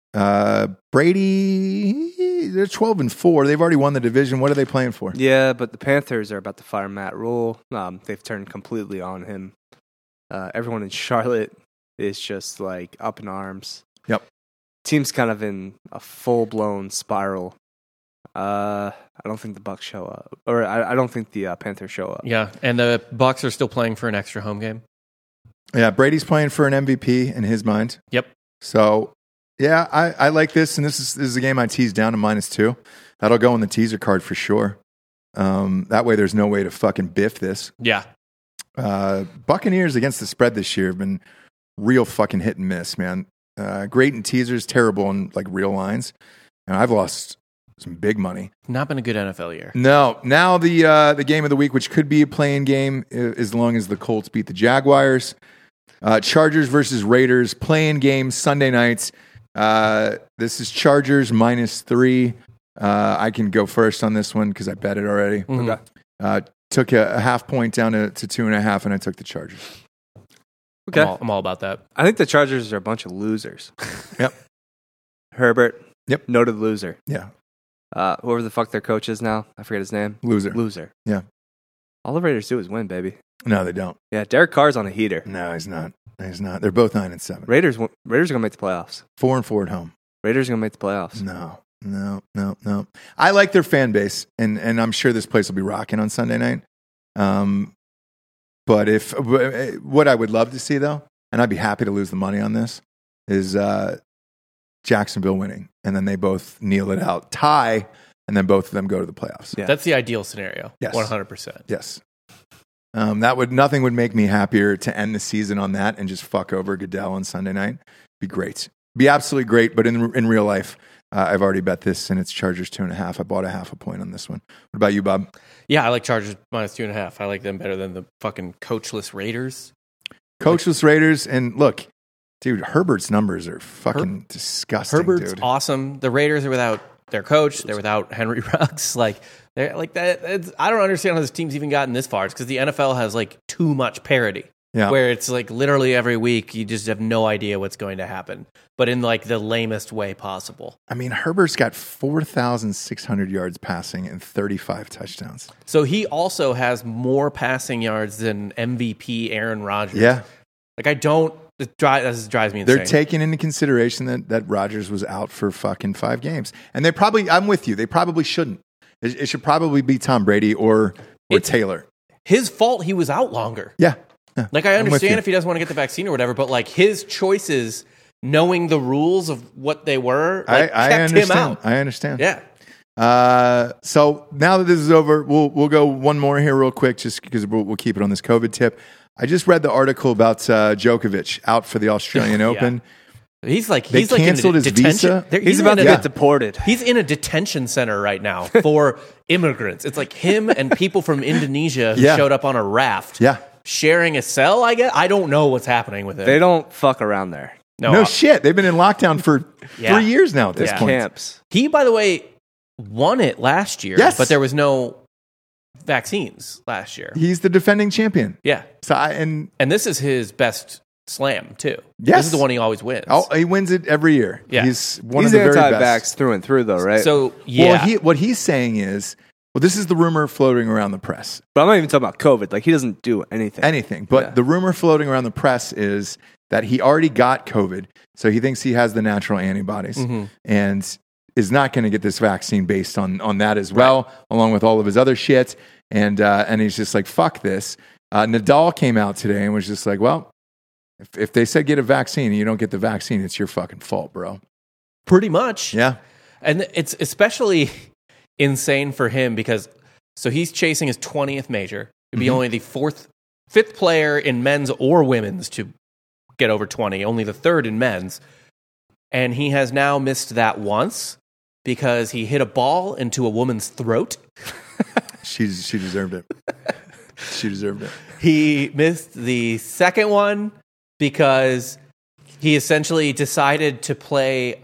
Brady, they're 12-4. They've already won the division. What are they playing for? Yeah, but the Panthers are about to fire Matt Rule. They've turned completely on him. Everyone in Charlotte is just like up in arms. Yep. Team's kind of in a full-blown spiral. I don't think the Bucks show up. Or I don't think the Panthers show up. yeah, and the Bucks are still playing for an extra home game. Yeah, Brady's playing for an MVP in his mind. Yep. So, yeah, I like this, and this is a game I teased down to -2. That'll go on the teaser card for sure. That way, there's no way to fucking biff this. Yeah. Buccaneers against the spread this year have been real fucking hit and miss, man. Great in teasers, terrible in like real lines. And I've lost some big money. Not been a good NFL year. No. Now the game of the week, which could be a playing game as long as the Colts beat the Jaguars. Chargers versus Raiders, playing game Sunday nights. This is Chargers -3. I can go first on this one because I bet it already. Mhm. Took a half point down to 2.5, and I took the Chargers. Okay. I'm all about that. I think the Chargers are a bunch of losers. Yep. Herbert. Yep. Noted loser. Yeah. Whoever the fuck their coach is now, I forget his name. Loser. Yeah. All the Raiders do is win, baby. No, they don't. Yeah, Derek Carr's on a heater. No, he's not. They're both 9-7. Raiders are gonna make the playoffs. 4-4 at home. Raiders are gonna make the playoffs. No. I like their fan base, and I'm sure this place will be rocking on Sunday night. But what I would love to see, though, and I'd be happy to lose the money on this, is Jacksonville winning, and then they both kneel it out, tie, and then both of them go to the playoffs. Yeah. That's the ideal scenario. Yes. 100%. Yes. Nothing would make me happier to end the season on that and just fuck over Goodell on Sunday night. Be great. Be absolutely great. But in real life, I've already bet this, and it's Chargers 2.5. I bought a half a point on this one. What about you, Bob? Yeah, I like Chargers -2.5. I like them better than the fucking coachless Raiders. Coachless Raiders, and look, dude, Herbert's numbers are fucking disgusting. Herbert's dude. awesome. The Raiders are without their coach. They're without Henry Ruggs. Like they're like that. I don't understand how this team's even gotten this far. It's because the NFL has like too much parity. Yeah. Where it's like literally every week you just have no idea what's going to happen, but in like the lamest way possible. I mean, Herbert's got 4,600 yards passing and 35 touchdowns. So he also has more passing yards than MVP Aaron Rodgers. Yeah. Like this drives me insane. They're taking into consideration that Rodgers was out for fucking 5 games. And I'm with you, they probably shouldn't. It should probably be Tom Brady or Taylor. His fault he was out longer. Yeah. Like, I I'm with understand you. if he doesn't want to get the vaccine or whatever, but like his choices, knowing the rules of what they were, like, I kept understand. him out. I understand. Yeah. So now that this is over, we'll go one more here real quick, just because we'll keep it on this COVID tip. I just read the article about Djokovic out for the Australian Open. He's like They canceled in a his detention. visa. He's about to get deported. He's in a detention center right now for immigrants. It's like him and people from Indonesia who Yeah. showed up on a raft. Yeah. Sharing a cell, I guess. I don't know what's happening with it. They don't fuck around there. No shit. They've been in lockdown for 3 years now at this Yeah. point. Camps. He, by the way, won it last year. Yes. But there was no vaccines last year. He's the defending champion. Yeah. So and this is his best slam, too. Yes. This is the one he always wins. he wins it every year. Yeah. He's one He's of the very anti-vax best. through and through, though, right? So, yeah. Well, what he's saying is, this is the rumor floating around the press. but I'm not even talking about COVID. Like, he doesn't do anything. But Yeah. the rumor floating around the press is that he already got COVID, so he thinks he has the natural antibodies and is not going to get this vaccine based on that as well, along with all of his other shit. And he's just like, fuck this. Nadal came out today and was just like, well, if they said get a vaccine and you don't get the vaccine, it's your fucking fault, bro. Pretty much. Yeah. And it's especially insane for him because so he's chasing his 20th major. He'd be only the fifth player in men's or women's to get over 20, only the third in men's. And he has now missed that once because he hit a ball into a woman's throat. She deserved it. She deserved it. He missed the second one because he essentially decided to play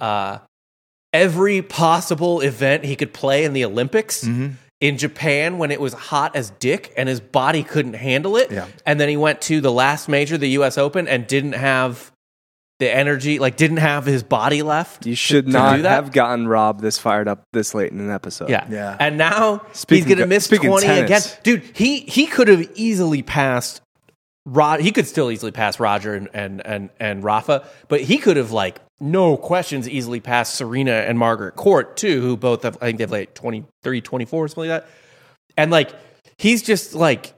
every possible event he could play in the Olympics in Japan when it was hot as dick and his body couldn't handle it. Yeah. And then he went to the last major, the US Open, and didn't have the energy, like didn't have his body left. You should to not do that. have gotten Rob this fired up this late in an episode. Yeah. Yeah. And now Speaking he's going to miss speaking 20 tennis. again. Dude, he could have easily passed he could still easily pass Roger and Rafa, but he could have, like, no questions, easily passed Serena and Margaret Court, too, who both have, I think they have like 23, 24, something like that. And, like, he's just, like,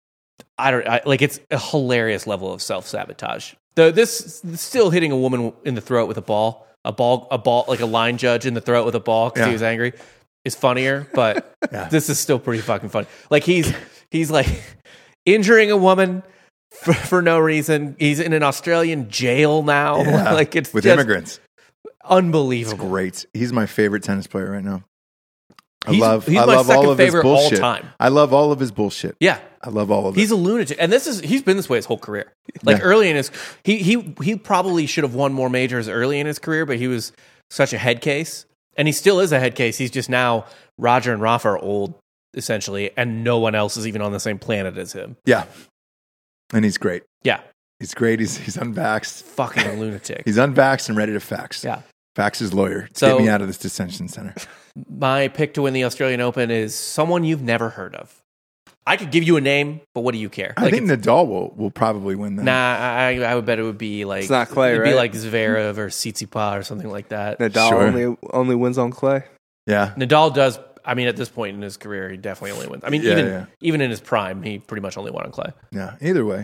it's a hilarious level of self-sabotage. This still hitting a woman in the throat with a ball, like a line judge in the throat with a ball because he was angry, is funnier, but this is still pretty fucking funny. Like, he's like injuring a woman, for no reason. He's in an Australian jail now. Yeah, Like it's with just immigrants. It's unbelievable. great. He's my favorite tennis player right now. I He's love my all second of his favorite all bullshit. time. I love all of his bullshit. Yeah. I love all of He's it. a lunatic, and he's been this way his whole career. Like Yeah. early in his, he probably should have won more majors early in his career, but he was such a head case, and he still is a head case. He's just now Roger and Rafa are old essentially, and no one else is even on the same planet as him. Yeah. And he's great. Yeah, He's great. He's unvaxxed. fucking a lunatic. He's unvaxxed and ready to fax. Yeah. Fax his lawyer. So- Get me out of this detention center. My pick to win the Australian Open is someone you've never heard of. I could give you a name, but what do you care? I think Nadal will probably win that. Nah, I would bet it would be like It's not clay, It'd be right? like Zverev or Tsitsipas or something like that. Nadal Sure. only wins on clay. Yeah. Nadal does. I mean, at this point in his career, he definitely only wins. I mean, Yeah, even in his prime, he pretty much only won on clay. Yeah. Either way.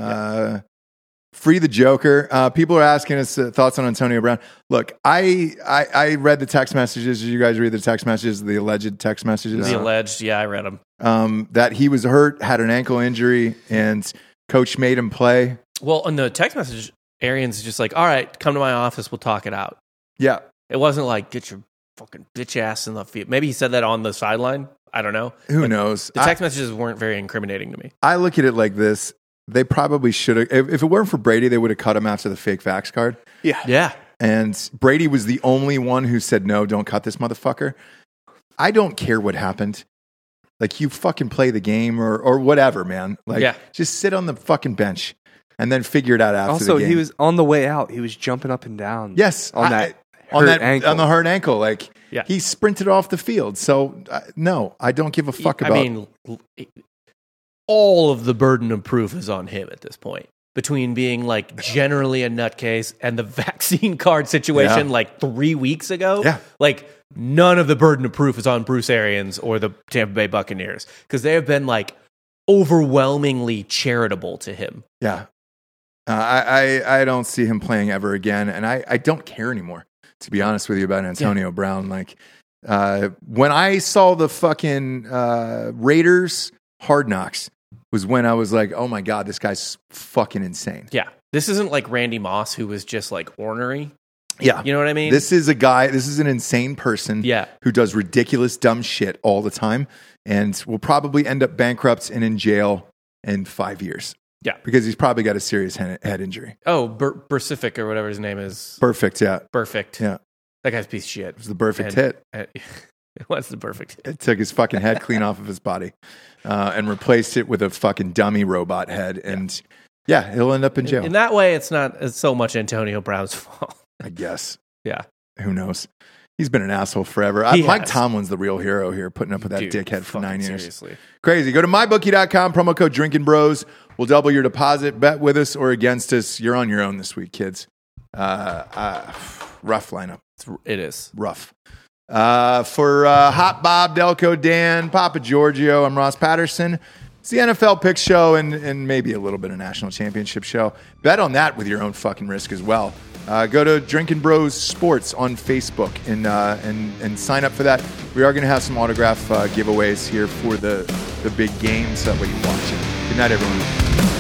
Free the Joker. People are asking us thoughts on Antonio Brown. Look, I read the text messages. Did you guys read the text messages, the alleged text messages? The alleged, yeah, I read him. That he was hurt, had an ankle injury, and coach made him play. Well, on the text message, Arian's just like, "All right, come to my office, we'll talk it out." Yeah. It wasn't like, "Get your fucking bitch ass in the field." Maybe he said that on the sideline. I don't know. Who knows? The text messages weren't very incriminating to me. I look at it like this. They probably should have. If it weren't for Brady, they would have cut him after the fake vax card. Yeah. And Brady was the only one who said, no, don't cut this motherfucker. I don't care what happened. Like, you fucking play the game or whatever, man. Like, Yeah. just sit on the fucking bench and then figure it out after Also, the game. he was on the way out. He was jumping up and down. Yes. on that on hurt that ankle. on the hurt ankle. Like, Yeah. he sprinted off the field. So, no, I don't give a fuck about I mean, all of the burden of proof is on him at this point. Between being like generally a nutcase and the vaccine card situation Yeah. like 3 weeks ago, Yeah. like none of the burden of proof is on Bruce Arians or the Tampa Bay Buccaneers because they have been like overwhelmingly charitable to him. Yeah. I don't see him playing ever again. And I don't care anymore, to be honest with you, about Antonio Brown. Like, when I saw the fucking Raiders Hard Knocks was when I was like, oh my God, this guy's fucking insane. Yeah. This isn't like Randy Moss, who was just like ornery. Yeah. You know what I mean? This is an insane person Yeah. who does ridiculous, dumb shit all the time and will probably end up bankrupt and in jail in 5 years. Yeah. Because he's probably got a serious head injury. Oh, Bursific or whatever his name is. Perfect, yeah. Perfect. Yeah. That guy's a piece of shit. It was the perfect And- hit. What's the perfect hit? It took his fucking head clean off of his body and replaced it with a fucking dummy robot head. And yeah, he'll end up in jail, In that way, it's not so much Antonio Brown's fault. I guess. Yeah. Who knows? He's been an asshole forever. He Mike has. Tomlin's the real hero here, putting up with that Dude, dickhead for 9 fucking years. Seriously. Crazy. Go to mybookie.com, promo code Drinking Bros. We'll double your deposit. Bet with us or against us. You're on your own this week, kids. Rough lineup. It is. Rough. For Hot Bob, Delco Dan, Papa Giorgio, I'm Ross Patterson. It's the NFL Pick Show and maybe a little bit of National Championship Show. Bet on that with your own fucking risk as well. Go to Drinking Bros Sports on Facebook and sign up for that. We are going to have some autograph giveaways here for the big games. That way you watch it. Good night, everyone.